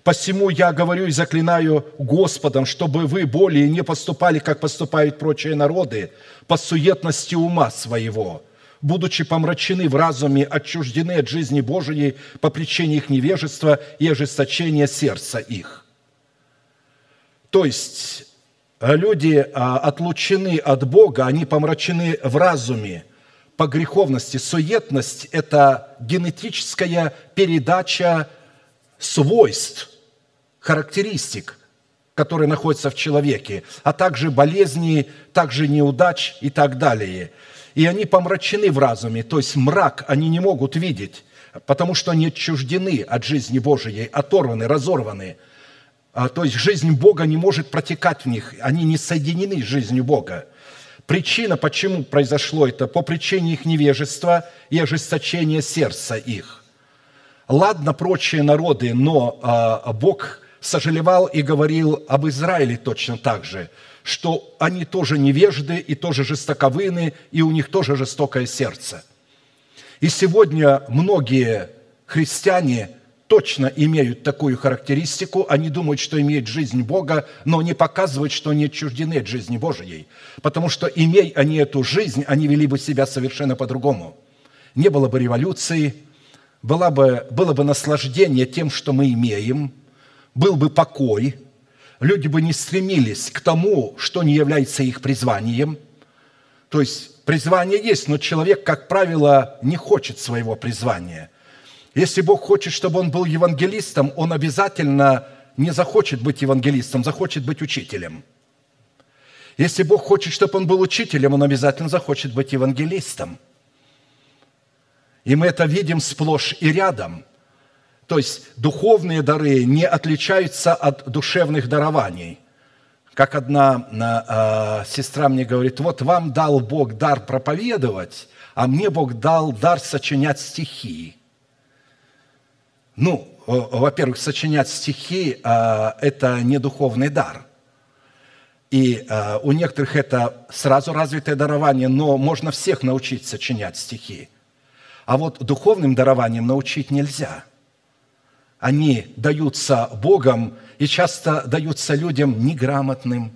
Посему я говорю и заклинаю Господом, чтобы вы более не поступали, как поступают прочие народы, по суетности ума своего, будучи помрачены в разуме, отчуждены от жизни Божией по причине их невежества и ожесточения сердца их». То есть люди отлучены от Бога, они помрачены в разуме по греховности. Суетность – это генетическая передача свойств, характеристик, которые находятся в человеке, а также болезней, также неудач и так далее. И они помрачены в разуме, то есть мрак они не могут видеть, потому что они отчуждены от жизни Божией, оторваны, разорваны. То есть жизнь Бога не может протекать в них, они не соединены с жизнью Бога. Причина, почему произошло это, по причине их невежества и ожесточения сердца их. Ладно, прочие народы, но Бог сожалевал и говорил об Израиле точно так же, что они тоже невежды и тоже жестоковыны, и у них тоже жестокое сердце. И сегодня многие христиане точно имеют такую характеристику, они думают, что имеют жизнь Бога, но не показывают, что они отчуждены от жизни Божией, потому что, имея они эту жизнь, они вели бы себя совершенно по-другому. Не было бы революции, было бы наслаждение тем, что мы имеем, был бы покой, люди бы не стремились к тому, что не является их призванием. То есть призвание есть, но человек, как правило, не хочет своего призвания. Если Бог хочет, чтобы он был евангелистом, он обязательно не захочет быть евангелистом, захочет быть учителем. Если Бог хочет, чтобы он был учителем, он обязательно захочет быть евангелистом. И мы это видим сплошь и рядом. То есть духовные дары не отличаются от душевных дарований. Как одна сестра мне говорит: вот вам дал Бог дар проповедовать, а мне Бог дал дар сочинять стихи. Ну, во-первых, сочинять стихи – это не духовный дар. И у некоторых это сразу развитое дарование, но можно всех научить сочинять стихи. А вот духовным дарованием научить нельзя. Они даются Богом и часто даются людям неграмотным,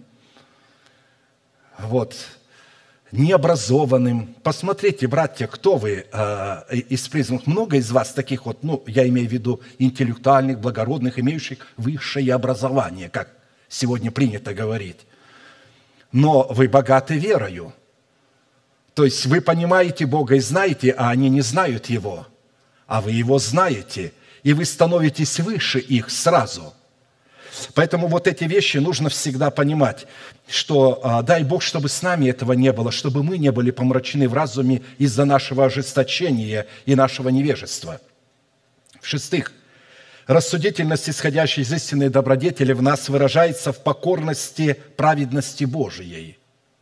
необразованным. Посмотрите, братья, кто вы из призванных. Много из вас таких я имею в виду интеллектуальных, благородных, имеющих высшее образование, как сегодня принято говорить. Но вы богаты верою. То есть вы понимаете Бога и знаете, а они не знают Его. А вы Его знаете, и вы становитесь выше их сразу. Поэтому вот эти вещи нужно всегда понимать, что дай Бог, чтобы с нами этого не было, чтобы мы не были помрачены в разуме из-за нашего ожесточения и нашего невежества. В-шестых, рассудительность, исходящая из истинной добродетели, в нас выражается в покорности праведности Божией.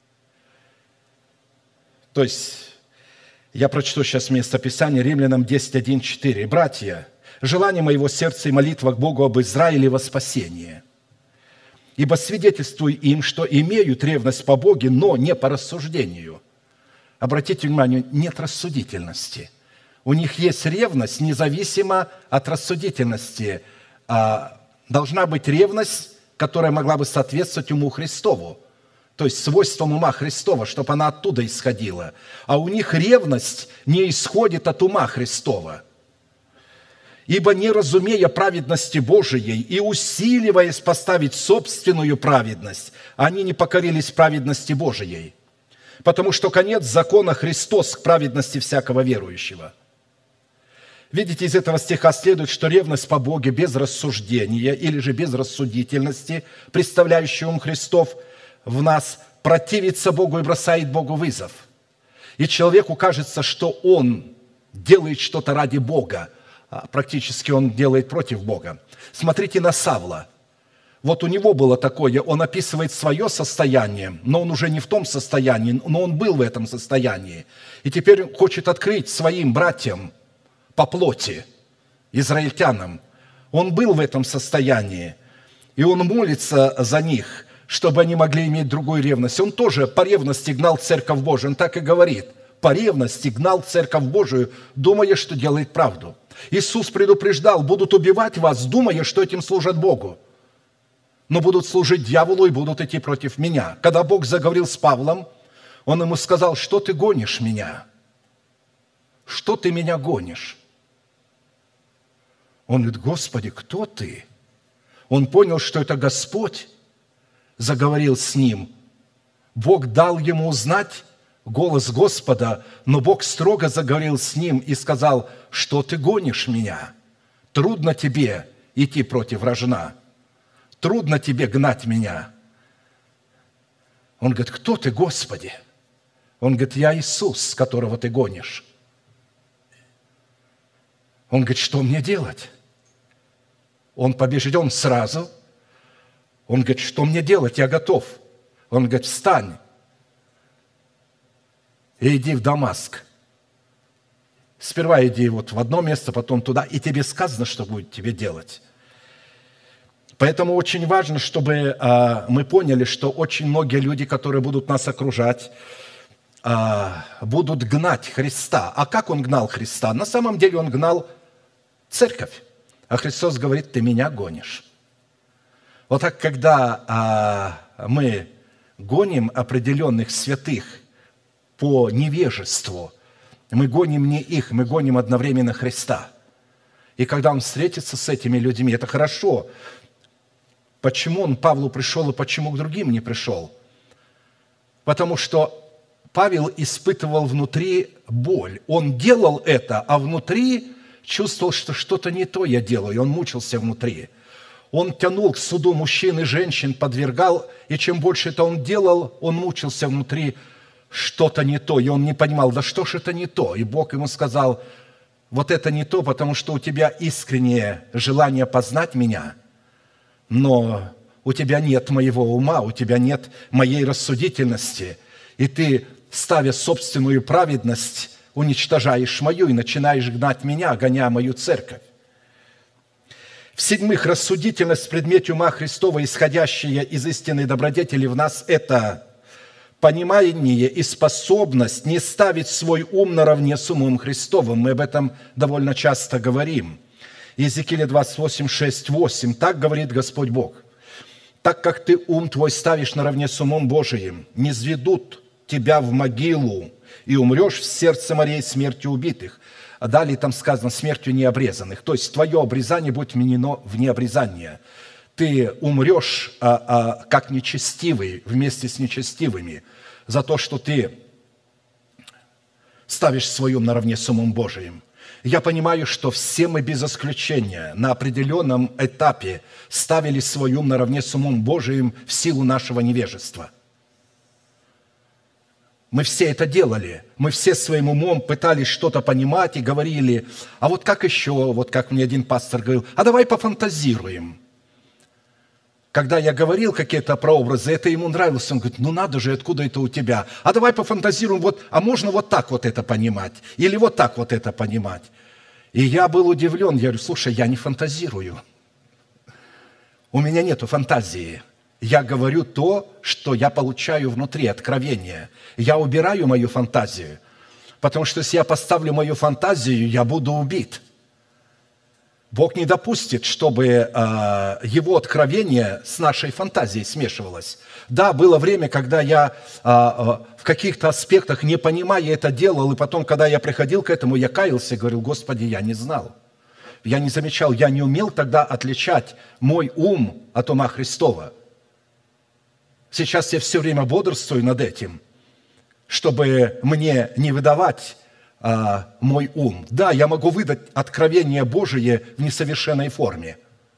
То есть, я прочту сейчас местописание Римлянам 10:1-4. «Братья, желание моего сердца и молитва к Богу об Израиле во спасение. Ибо свидетельствую им, что имеют ревность по Боге, но не по рассуждению». Обратите внимание, нет рассудительности. У них есть ревность независимо от рассудительности. Должна быть ревность, которая могла бы соответствовать уму Христову, то есть свойствам ума Христова, чтобы она оттуда исходила. А у них ревность не исходит от ума Христова. «Ибо не разумея праведности Божией и усиливаясь поставить собственную праведность, они не покорились праведности Божией, потому что конец закона Христос к праведности всякого верующего». Видите, из этого стиха следует, что ревность по Боге без рассуждения или же без рассудительности, представляющая ум Христов в нас, противится Богу и бросает Богу вызов. И человеку кажется, что он делает что-то ради Бога, а практически он делает против Бога. Смотрите на Савла. Вот у него было такое, он описывает свое состояние, но он уже не в том состоянии, но он был в этом состоянии. И теперь он хочет открыть своим братьям по плоти, израильтянам. Он был в этом состоянии, и он молится за них, чтобы они могли иметь другую ревность. Он тоже по ревности гнал Церковь Божию. Он так и говорит: по ревности гнал церковь Божию, думая, что делает правду. Иисус предупреждал: будут убивать вас, думая, что этим служат Богу, но будут служить дьяволу и будут идти против меня. Когда Бог заговорил с Павлом, Он ему сказал: что ты гонишь меня? Что ты меня гонишь? Он говорит: Господи, кто ты? Он понял, что это Господь заговорил с ним. Бог дал ему узнать голос Господа, но Бог строго заговорил с ним и сказал: что ты гонишь меня? Трудно тебе идти против рожна. Трудно тебе гнать меня. Он говорит: кто ты, Господи? Он говорит: я Иисус, которого ты гонишь. Он говорит: что мне делать? Он побежден сразу. Он говорит: что мне делать? Я готов. Он говорит: встань и иди в Дамаск. Сперва иди вот в одно место, потом туда, и тебе сказано, что будет тебе делать. Поэтому очень важно, чтобы мы поняли, что очень многие люди, которые будут нас окружать, будут гнать Христа. А как Он гнал Христа? На самом деле Он гнал церковь. А Христос говорит: ты меня гонишь. Вот так, когда мы гоним определенных святых по невежеству, мы гоним не их, мы гоним одновременно Христа. И когда Он встретится с этими людьми, это хорошо. Почему Он Павлу пришел и почему к другим не пришел? Потому что Павел испытывал внутри боль. Он делал это, а внутри чувствовал, что что-то не то я делаю, и он мучился внутри. Он тянул к суду мужчин и женщин, подвергал, и чем больше это он делал, он мучился внутри, что-то не то, и он не понимал, да что ж это не то? И Бог ему сказал: вот это не то, потому что у тебя искреннее желание познать меня, но у тебя нет моего ума, у тебя нет моей рассудительности, и ты, ставя собственную праведность, уничтожаешь мою и начинаешь гнать меня, гоня мою церковь. В-седьмых, рассудительность в предмете ума Христова, исходящая из истинной добродетели в нас, это понимание и способность не ставить свой ум наравне с умом Христовым. Мы об этом довольно часто говорим. Иезекииля 28, 6, 8. Так говорит Господь Бог: так как ты ум твой ставишь наравне с умом Божиим, не низведут тебя в могилу, и умрешь в сердце морей смертью убитых. А далее там сказано: смертью необрезанных. То есть твое обрезание будет вменено в необрезание. Ты умрешь как нечестивый вместе с нечестивыми за то, что ты ставишь свой ум наравне с умом Божиим. Я понимаю, что все мы без исключения на определенном этапе ставили свой ум наравне с умом Божиим в силу нашего невежества. Мы все это делали. Мы все своим умом пытались что-то понимать и говорили: а вот как еще, вот как мне один пастор говорил, а давай пофантазируем. Когда я говорил какие-то прообразы, это ему нравилось. Он говорит: ну надо же, откуда это у тебя? А давай пофантазируем, вот, а можно вот так вот это понимать? Или вот так вот это понимать? И я был удивлен. Я говорю: слушай, я не фантазирую. У меня нету фантазии. Я говорю то, что я получаю внутри, откровение. Я убираю мою фантазию, потому что если я поставлю мою фантазию, я буду убит. Бог не допустит, чтобы Его откровение с нашей фантазией смешивалось. Да, было время, когда я в каких-то аспектах, не понимая, это делал, и потом, когда я приходил к этому, я каялся и говорил: Господи, я не знал. Я не замечал, я не умел тогда отличать мой ум от ума Христова. Сейчас я все время бодрствую над этим, чтобы мне не выдавать мой ум. Да, я могу выдать откровение Божие в несовершенной форме.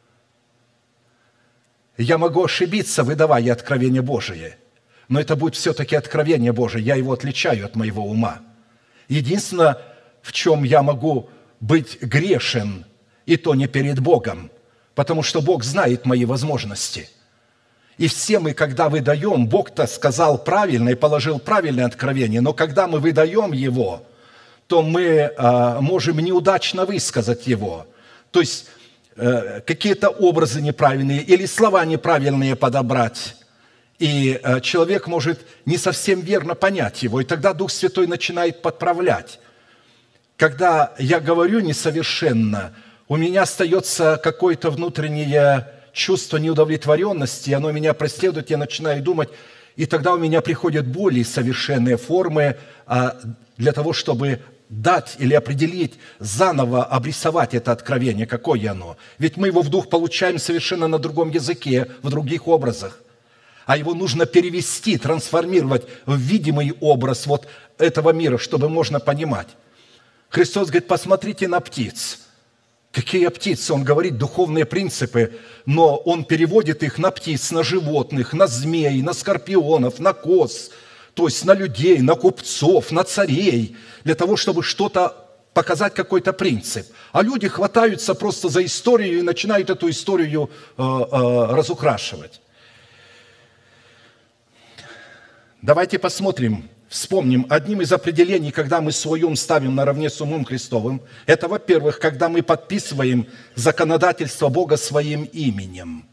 Я могу ошибиться, выдавая откровение Божие, но это будет все-таки откровение Божие, я его отличаю от моего ума. Единственное, в чем я могу быть грешен, и то не перед Богом, потому что Бог знает мои возможности. И все мы, когда выдаем, Бог-то сказал правильно и положил правильное откровение, но когда мы выдаем его, то мы можем неудачно высказать его. То есть какие-то образы неправильные или слова неправильные подобрать. И человек может не совсем верно понять его, и тогда Дух Святой начинает подправлять. Когда я говорю несовершенно, у меня остается какое-то внутреннее чувство неудовлетворенности, оно меня преследует, я начинаю думать, и тогда у меня приходят более совершенные формы для того, чтобы дать или определить, заново обрисовать это откровение, какое оно. Ведь мы его вдруг получаем совершенно на другом языке, в других образах. А его нужно перевести, трансформировать в видимый образ вот этого мира, чтобы можно понимать. Христос говорит, посмотрите на птиц. Какие птицы? Он говорит духовные принципы, но Он переводит их на птиц, на животных, на змей, на скорпионов, на коз, то есть на людей, на купцов, на царей, для того, чтобы что-то показать, какой-то принцип. А люди хватаются просто за историю и начинают эту историю разукрашивать. Давайте посмотрим, вспомним. Одним из определений, когда мы свой ум ставим наравне с умом Христовым, это, во-первых, когда мы подписываем законодательство Бога своим именем.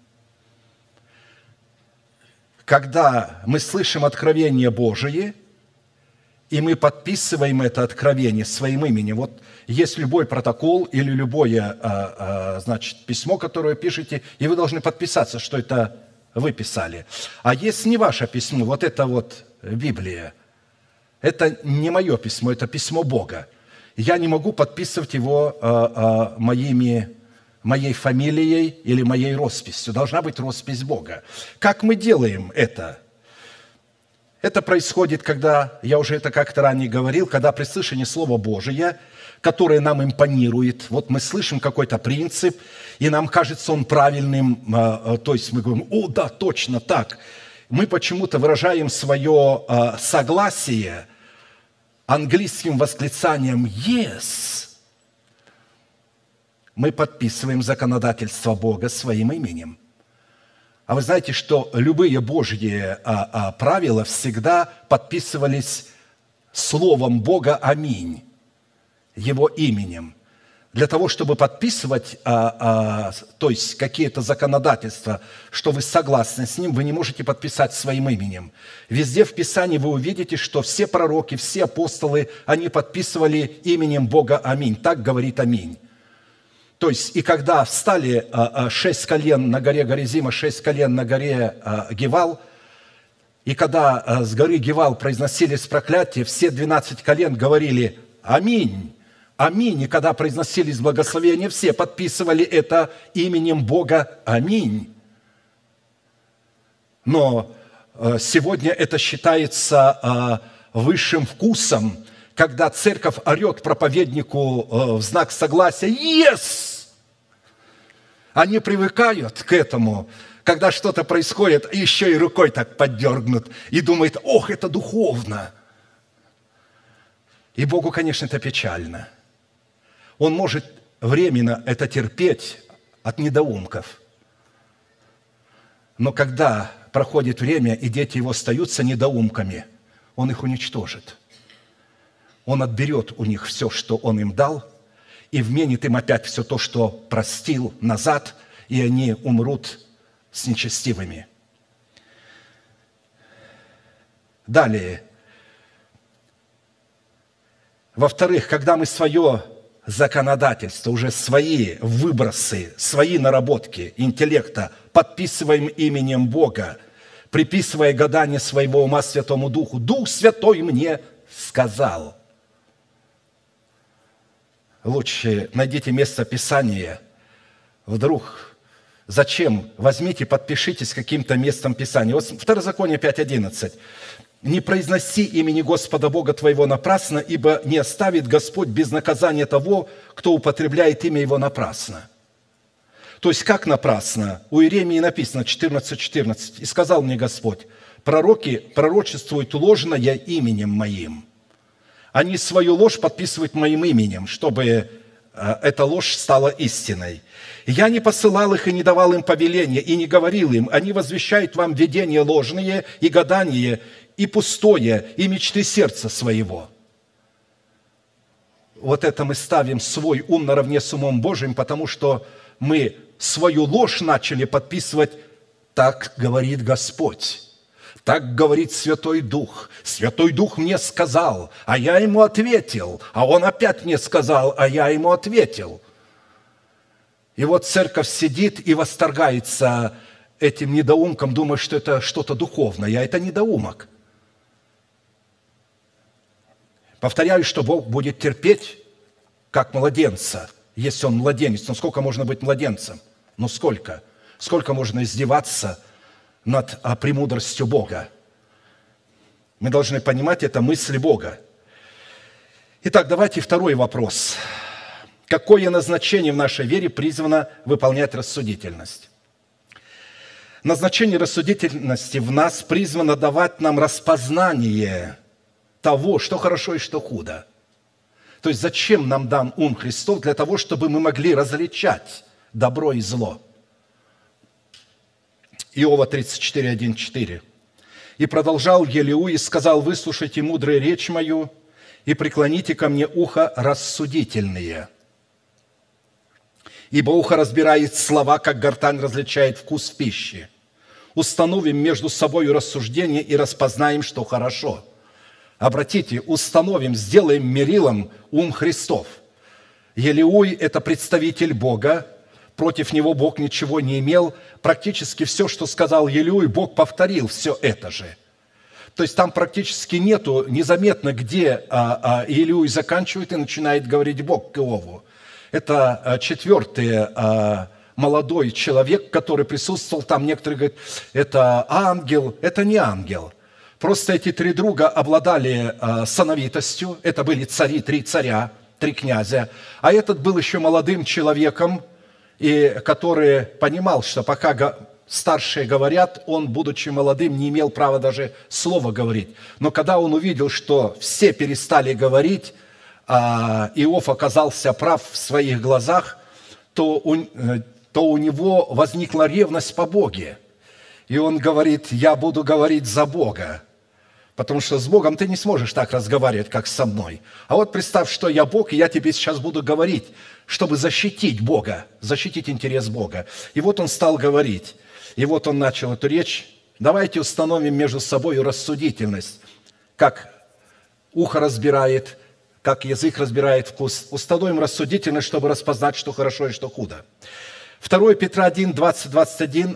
Когда мы слышим откровение Божие, и мы подписываем это откровение своим именем. Вот есть любой протокол или любое письмо, которое пишете, и вы должны подписаться, что это вы писали. А есть не ваше письмо, вот это вот Библия. Это не мое письмо, это письмо Бога. Я не могу подписывать его моей фамилией или моей росписью. Должна быть роспись Бога. Как мы делаем это? Это происходит, когда, я уже это как-то ранее говорил, когда при слышании Слова Божия, которое нам импонирует, вот мы слышим какой-то принцип, и нам кажется он правильным, то есть мы говорим, о, да, точно так. Мы почему-то выражаем свое согласие английским восклицанием «yes». Мы подписываем законодательство Бога своим именем. А вы знаете, что любые Божьи правила всегда подписывались словом Бога «Аминь», Его именем. Для того, чтобы подписывать, то есть какие-то законодательства, что вы согласны с ним, вы не можете подписать своим именем. Везде в Писании вы увидите, что все пророки, все апостолы, они подписывали именем Бога «Аминь». Так говорит «Аминь». То есть, и когда встали 6 колен на горе Горизима, 6 колен на горе Гевал, и когда с горы Гевал произносились проклятия, все 12 колен говорили «Аминь». Аминь. И когда произносились благословения, все подписывали это именем Бога. Аминь. Но сегодня это считается высшим вкусом, когда церковь орет проповеднику в знак согласия «Yes!». Они привыкают к этому, когда что-то происходит, еще и рукой так поддергнут, и думают, ох, это духовно. И Богу, конечно, это печально. Он может временно это терпеть от недоумков. Но когда проходит время, и дети его остаются недоумками, он их уничтожит. Он отберет у них все, что он им дал, и вменит им опять все то, что простил, назад, и они умрут с нечестивыми. Далее. Во-вторых, когда мы свое законодательство, уже свои выбросы, свои наработки интеллекта подписываем именем Бога, приписывая гадание своего ума Святому Духу. Дух Святой мне сказал. Лучше найдите место Писания. Вдруг, зачем? Возьмите, подпишитесь каким-то местом Писания. Вот Второзаконие 5:11. «Не произноси имени Господа Бога твоего напрасно, ибо не оставит Господь без наказания того, кто употребляет имя Его напрасно». То есть, как напрасно? У Иеремии написано 14:14. «И сказал мне Господь, пророки пророчествуют ложное именем моим». Они свою ложь подписывают моим именем, чтобы эта ложь стала истиной. «Я не посылал их и не давал им повеления, и не говорил им, они возвещают вам видения ложные и гадания, и пустое, и мечты сердца своего». Вот это мы ставим свой ум наравне с умом Божьим, потому что мы свою ложь начали подписывать «так говорит Господь». Так говорит Святой Дух. Святой Дух мне сказал, а я ему ответил. А он опять мне сказал, а я ему ответил. И вот церковь сидит и восторгается этим недоумком, думая, что это что-то духовное. А это недоумок. Повторяю, что Бог будет терпеть, как младенца, если он младенец. Но сколько можно быть младенцем? Ну сколько? Сколько можно издеваться над премудростью Бога? Мы должны понимать, это мысли Бога. Итак, давайте второй вопрос. Какое назначение в нашей вере призвано выполнять рассудительность? Назначение рассудительности в нас призвано давать нам распознание того, что хорошо и что худо. То есть зачем нам дан ум Христов? Для того, чтобы мы могли различать добро и зло. Иова 34, 1, 4. «И продолжал Елеу и сказал: выслушайте мудрую речь мою и преклоните ко мне ухо рассудительные. Ибо ухо разбирает слова, как гортань различает вкус пищи. Установим между собою рассуждение и распознаем, что хорошо». Обратите, установим, сделаем мерилом ум Христов. Елеуй – это представитель Бога, против него Бог ничего не имел. Практически все, что сказал Елеуй, Бог повторил все это же. То есть там практически нету, незаметно, где Елеуй заканчивает и начинает говорить Бог к Иову. Это четвертый молодой человек, который присутствовал там. Некоторые говорят, это ангел, это не ангел. Просто эти три друга обладали сановитостью. Это были цари, три царя, три князя. А этот был еще молодым человеком, и который понимал, что пока старшие говорят, он, будучи молодым, не имел права даже слова говорить. Но когда он увидел, что все перестали говорить, Иов оказался прав в своих глазах, то у него возникла ревность по Боге. И он говорит: я буду говорить за Бога. Потому что с Богом ты не сможешь так разговаривать, как со мной. А вот представь, что я Бог, и я тебе сейчас буду говорить, чтобы защитить Бога, защитить интерес Бога. И вот он стал говорить. И вот он начал эту речь. Давайте установим между собой рассудительность, как ухо разбирает, как язык разбирает вкус. Установим рассудительность, чтобы распознать, что хорошо и что худо. 2 Петра 1, 20, 21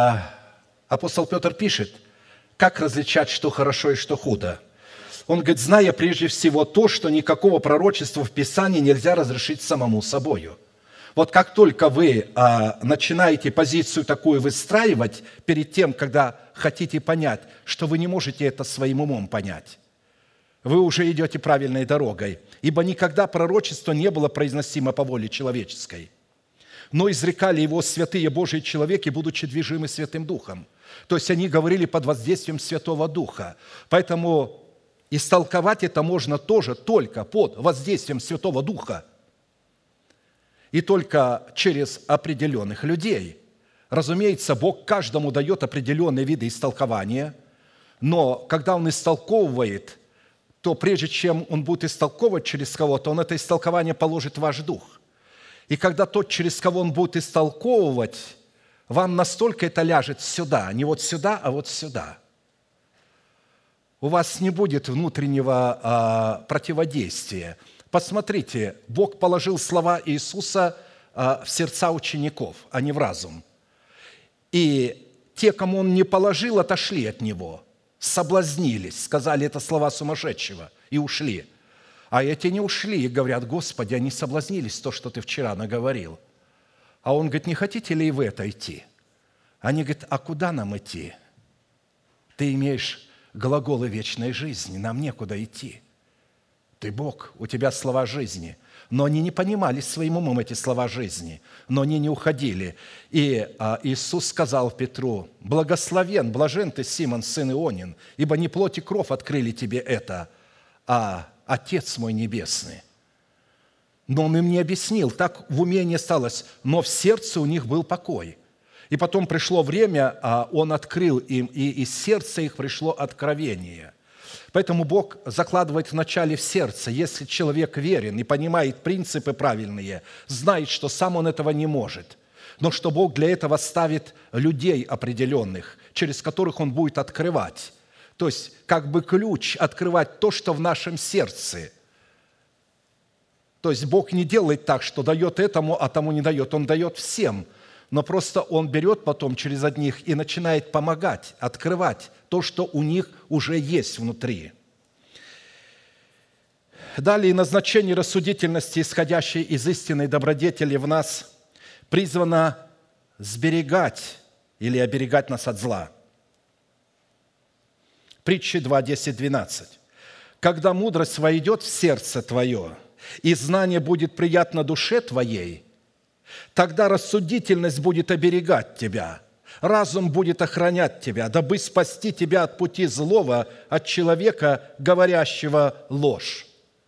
апостол Петр пишет, как различать, что хорошо и что худо. Он говорит: зная прежде всего то, что никакого пророчества в Писании нельзя разрешить самому собою. Вот как только вы начинаете позицию такую выстраивать перед тем, когда хотите понять, что вы не можете это своим умом понять, вы уже идете правильной дорогой, ибо никогда пророчество не было произносимо по воле человеческой, но изрекали его святые Божьи человеки, будучи движимы Святым Духом. То есть они говорили под воздействием Святого Духа. Поэтому истолковать это можно тоже только под воздействием Святого Духа и только через определенных людей. Разумеется, Бог каждому дает определенные виды истолкования, но когда Он истолковывает, то прежде чем Он будет истолковывать через кого-то, Он это истолкование положит в ваш дух. И когда тот, через кого Он будет истолковывать, вам настолько это ляжет сюда, не вот сюда, а вот сюда. У вас не будет внутреннего противодействия. Посмотрите, Бог положил слова Иисуса в сердца учеников, а не в разум. И те, кому Он не положил, отошли от Него, соблазнились, сказали, это слова сумасшедшего, и ушли. А эти не ушли и говорят: Господи, они соблазнились, то, что Ты вчера наговорил. А Он говорит: не хотите ли и вы это идти? Они говорят: а куда нам идти? Ты имеешь глаголы вечной жизни, нам некуда идти. Ты Бог, у Тебя слова жизни. Но они не понимали своим умом эти слова жизни, но они не уходили. И Иисус сказал Петру: благословен, блажен ты, Симон, сын Ионин, ибо не плоть и кровь открыли тебе это, а Отец мой небесный. Но Он им не объяснил, так в уме не осталось, но в сердце у них был покой. И потом пришло время, Он открыл им, и из сердца их пришло откровение. Поэтому Бог закладывает вначале в сердце, если человек верен и понимает принципы правильные, знает, что сам он этого не может, но что Бог для этого ставит людей определенных, через которых Он будет открывать. То есть, как бы ключ открывать то, что в нашем сердце. То есть, Бог не делает так, что дает этому, а тому не дает. Он дает всем, но просто Он берет потом через одних и начинает помогать, открывать то, что у них уже есть внутри. Далее, назначение рассудительности, исходящей из истинной добродетели в нас, призвано сберегать или оберегать нас от зла. Притчи 2, 10, 12. «Когда мудрость войдет в сердце твое, и знание будет приятно душе твоей, тогда рассудительность будет оберегать тебя, разум будет охранять тебя, дабы спасти тебя от пути злого, от человека, говорящего ложь».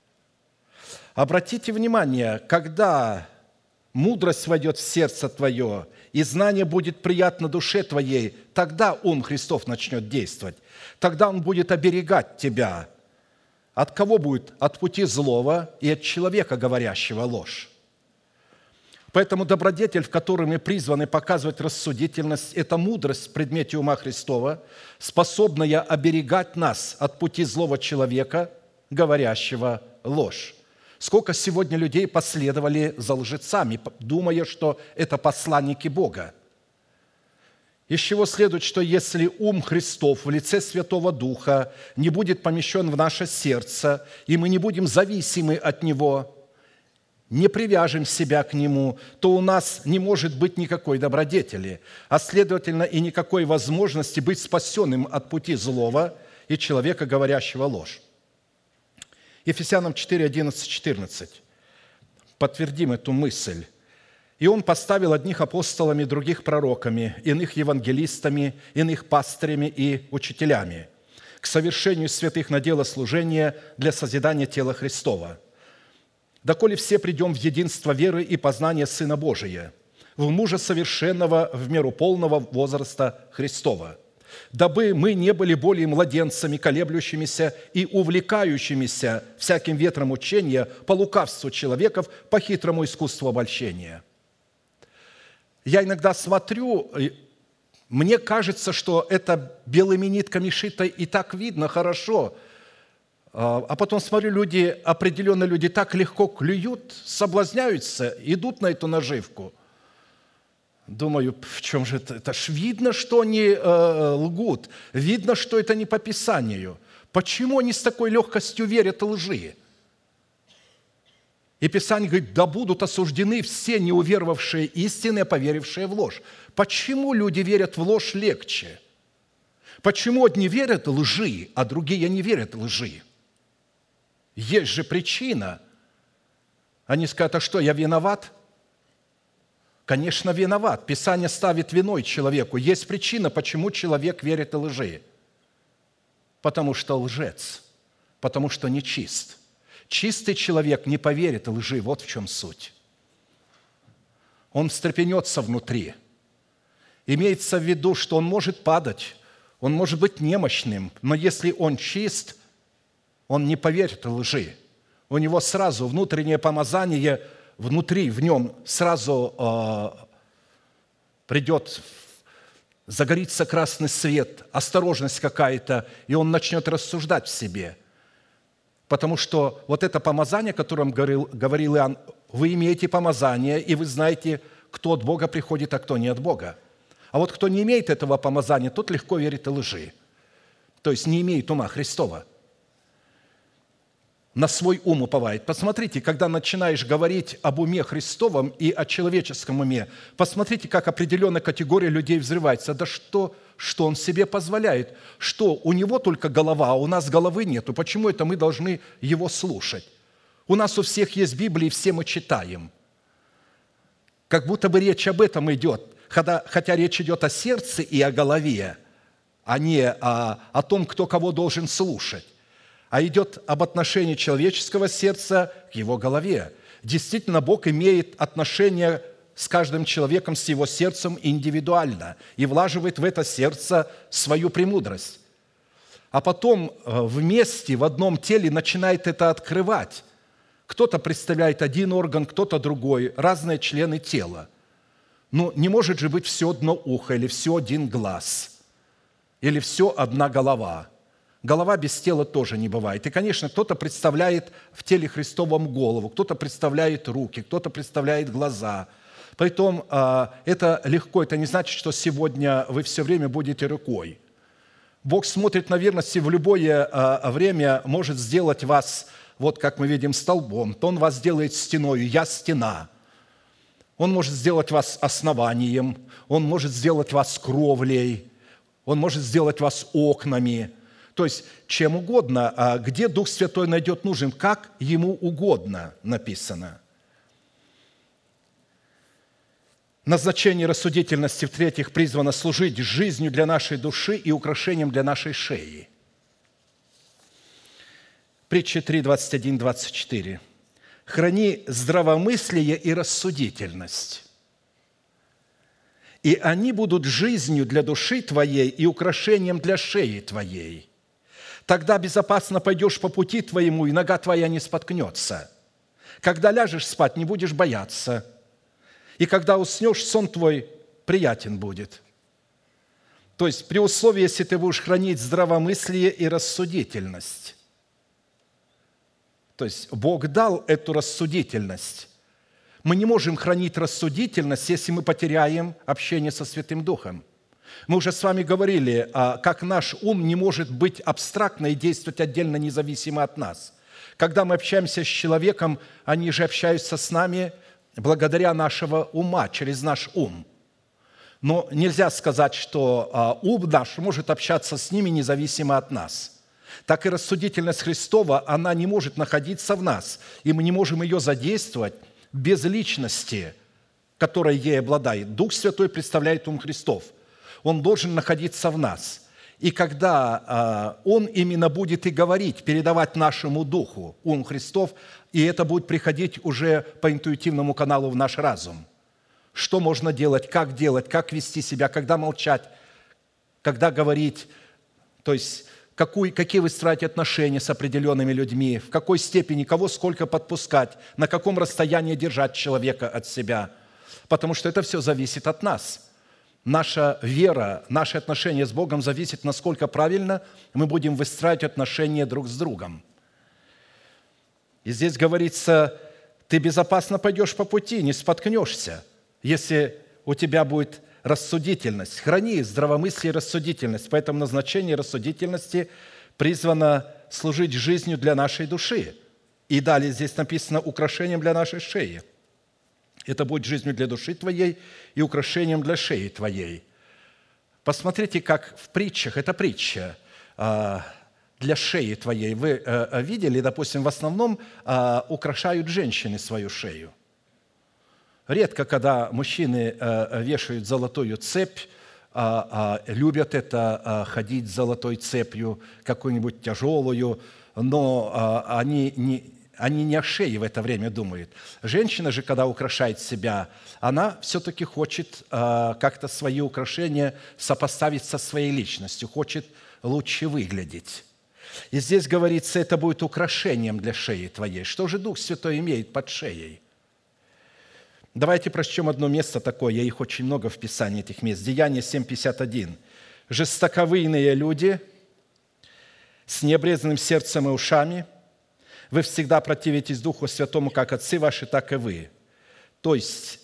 Обратите внимание, когда мудрость войдет в сердце твое, и знание будет приятно душе твоей, тогда ум Христов начнет действовать. Тогда Он будет оберегать тебя. От кого будет? От пути злого и от человека, говорящего ложь. Поэтому добродетель, в которой мы призваны показывать рассудительность, это мудрость в предмете ума Христова, способная оберегать нас от пути злого человека, говорящего ложь. Сколько сегодня людей последовали за лжецами, думая, что это посланники Бога. Из чего следует, что если ум Христов в лице Святого Духа не будет помещен в наше сердце, и мы не будем зависимы от Него, не привяжем себя к Нему, то у нас не может быть никакой добродетели, а следовательно и никакой возможности быть спасенным от пути злого и человека, говорящего ложь. Ефесянам 4, 11, 14. Подтвердим эту мысль. «И Он поставил одних апостолами, других пророками, иных евангелистами, иных пастырями и учителями, к совершению святых на дело служения для созидания тела Христова. Доколе все придем в единство веры и познания Сына Божия, в мужа совершенного в меру полного возраста Христова, дабы мы не были более младенцами, колеблющимися и увлекающимися всяким ветром учения по лукавству человеков, по хитрому искусству обольщения». Я иногда смотрю, мне кажется, что это белыми нитками шито, и так видно хорошо. А потом смотрю, определенные люди так легко клюют, соблазняются, идут на эту наживку. Думаю, в чем же это? Это ж видно, что они лгут, видно, что это не по Писанию. Почему они с такой легкостью верят лжи? И Писание говорит, да будут осуждены все неуверовавшие истины, поверившие в ложь. Почему люди верят в ложь легче? Почему одни верят лжи, а другие не верят лжи? Есть же причина. Они скажут, а что, я виноват? Конечно, виноват. Писание ставит виной человеку. Есть причина, почему человек верит лжи. Потому что лжец, потому что нечист. Чистый человек не поверит лжи, вот в чем суть. Он встрепенется внутри. Имеется в виду, что он может падать, он может быть немощным, но если он чист, он не поверит лжи. У него сразу внутреннее помазание, внутри, в нем сразу придет, загорится красный свет, осторожность какая-то, и он начнет рассуждать в себе. Потому что вот это помазание, о котором говорил Иоанн, вы имеете помазание, и вы знаете, кто от Бога приходит, а кто не от Бога. А вот кто не имеет этого помазания, тот легко верит лжи. То есть не имеет ума Христова. На свой ум уповает. Посмотрите, когда начинаешь говорить об уме Христовом и о человеческом уме, посмотрите, как определенная категория людей взрывается. Да что он себе позволяет? Что, у него только голова, а у нас головы нету? Почему это мы должны его слушать? У нас у всех есть Библия, и все мы читаем. Как будто бы речь об этом идет, хотя речь идет о сердце и о голове, а не о том, кто кого должен слушать. А идет об отношении человеческого сердца к его голове. Действительно, Бог имеет отношение с каждым человеком, с его сердцем индивидуально и влаживает в это сердце свою премудрость. А потом вместе, в одном теле начинает это открывать. Кто-то представляет один орган, кто-то другой, разные члены тела. Ну, не может же быть все одно ухо, или все один глаз, или все одна голова. Голова без тела тоже не бывает. И, конечно, кто-то представляет в теле Христовом голову, кто-то представляет руки, кто-то представляет глаза. Поэтому это легко, это не значит, что сегодня вы все время будете рукой. Бог смотрит на верность и в любое время может сделать вас, вот как мы видим, столбом, то Он вас сделает стеною, я стена. Он может сделать вас основанием, Он может сделать вас кровлей, Он может сделать вас окнами. То есть чем угодно, где Дух Святой найдет нужным, как Ему угодно написано. Назначение рассудительности, в-третьих, призвано служить жизнью для нашей души и украшением для нашей шеи. Притча 3, 21, 24. «Храни здравомыслие и рассудительность, и они будут жизнью для души твоей и украшением для шеи твоей. Тогда безопасно пойдешь по пути твоему, и нога твоя не споткнется. Когда ляжешь спать, не будешь бояться, и когда уснешь, сон твой приятен будет». То есть при условии, если ты будешь хранить здравомыслие и рассудительность. То есть Бог дал эту рассудительность. Мы не можем хранить рассудительность, если мы потеряем общение со Святым Духом. Мы уже с вами говорили, как наш ум не может быть абстрактно и действовать отдельно, независимо от нас. Когда мы общаемся с человеком, они же общаются с нами благодаря нашего ума, через наш ум. Но нельзя сказать, что ум наш может общаться с ними независимо от нас. Так и рассудительность Христова, она не может находиться в нас, и мы не можем ее задействовать без личности, которой ей обладает. Дух Святой представляет ум Христов. Он должен находиться в нас. И когда Он именно будет и говорить, передавать нашему духу ум Христов, и это будет приходить уже по интуитивному каналу в наш разум. Что можно делать, как вести себя, когда молчать, когда говорить, то есть какие выстраивать отношения с определенными людьми, в какой степени, кого сколько подпускать, на каком расстоянии держать человека от себя. Потому что это все зависит от нас. Наша вера, наши отношения с Богом зависят, насколько правильно мы будем выстраивать отношения друг с другом. И здесь говорится, ты безопасно пойдешь по пути, не споткнешься, если у тебя будет рассудительность. Храни здравомыслие и рассудительность. Поэтому назначение рассудительности призвано служить жизнью для нашей души. И далее здесь написано украшением для нашей шеи. Это будет жизнью для души твоей и украшением для шеи твоей. Посмотрите, как в притчах, это притча для шеи твоей. Вы видели, допустим, в основном украшают женщины свою шею. Редко, когда мужчины вешают золотую цепь, любят это, ходить с золотой цепью, какую-нибудь тяжелую, но они не о шее в это время думают. Женщина же, когда украшает себя, она все-таки хочет как-то свои украшения сопоставить со своей личностью, хочет лучше выглядеть. И здесь говорится, это будет украшением для шеи твоей. Что же Дух Святой имеет под шеей? Давайте прочтем одно место такое, их очень много в Писании, этих мест. Деяния 7:51. «Жестоковыйные люди с необрезанным сердцем и ушами, вы всегда противитесь Духу Святому, как отцы ваши, так и вы». То есть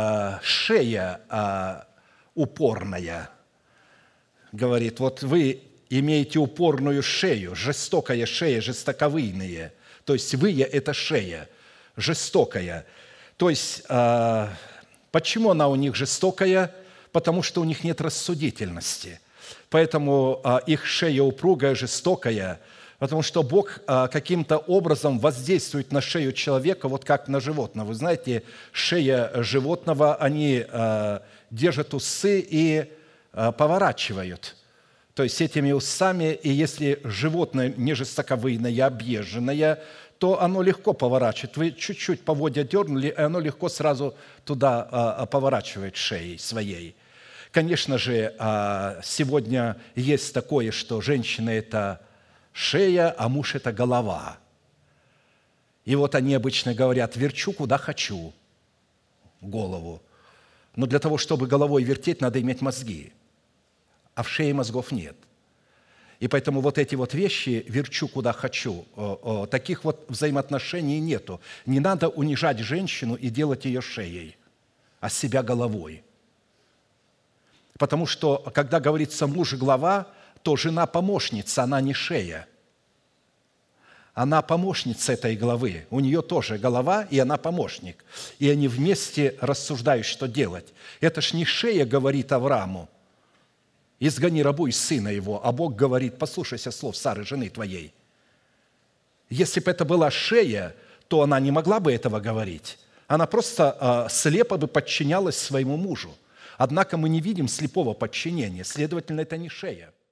шея упорная, говорит, вот вы имеете упорную шею, жестокая шея, жестоковыйные. То есть вы – это шея, жестокая. То есть, почему она у них жестокая? Потому что у них нет рассудительности. Поэтому их шея упругая, жестокая, потому что Бог каким-то образом воздействует на шею человека, вот как на животного. Вы знаете, шея животного, они держат усы и поворачивают. То есть этими усами, и если животное не жестоковыйное, объезженное, то оно легко поворачивает. Вы чуть-чуть поводья дернули, и оно легко сразу туда поворачивает шеей своей. Конечно же, сегодня есть такое, что женщина – это шея, а муж – это голова. И вот они обычно говорят: верчу, куда хочу, голову. Но для того, чтобы головой вертеть, надо иметь мозги. А в шее мозгов нет. И поэтому вот эти вот вещи, верчу куда хочу, таких вот взаимоотношений нету. Не надо унижать женщину и делать ее шеей, а себя головой. Потому что, когда говорится муж глава, то жена помощница, она не шея. Она помощница этой главы. У нее тоже голова, и она помощник. И они вместе рассуждают, что делать. Это ж не шея говорит Аврааму: изгони рабу из сына его, а Бог говорит: послушайся слов Сары, жены твоей. Если бы это была шея, то она не могла бы этого говорить. Она просто слепо бы подчинялась своему мужу. Однако мы не видим слепого подчинения, следовательно, это не шея.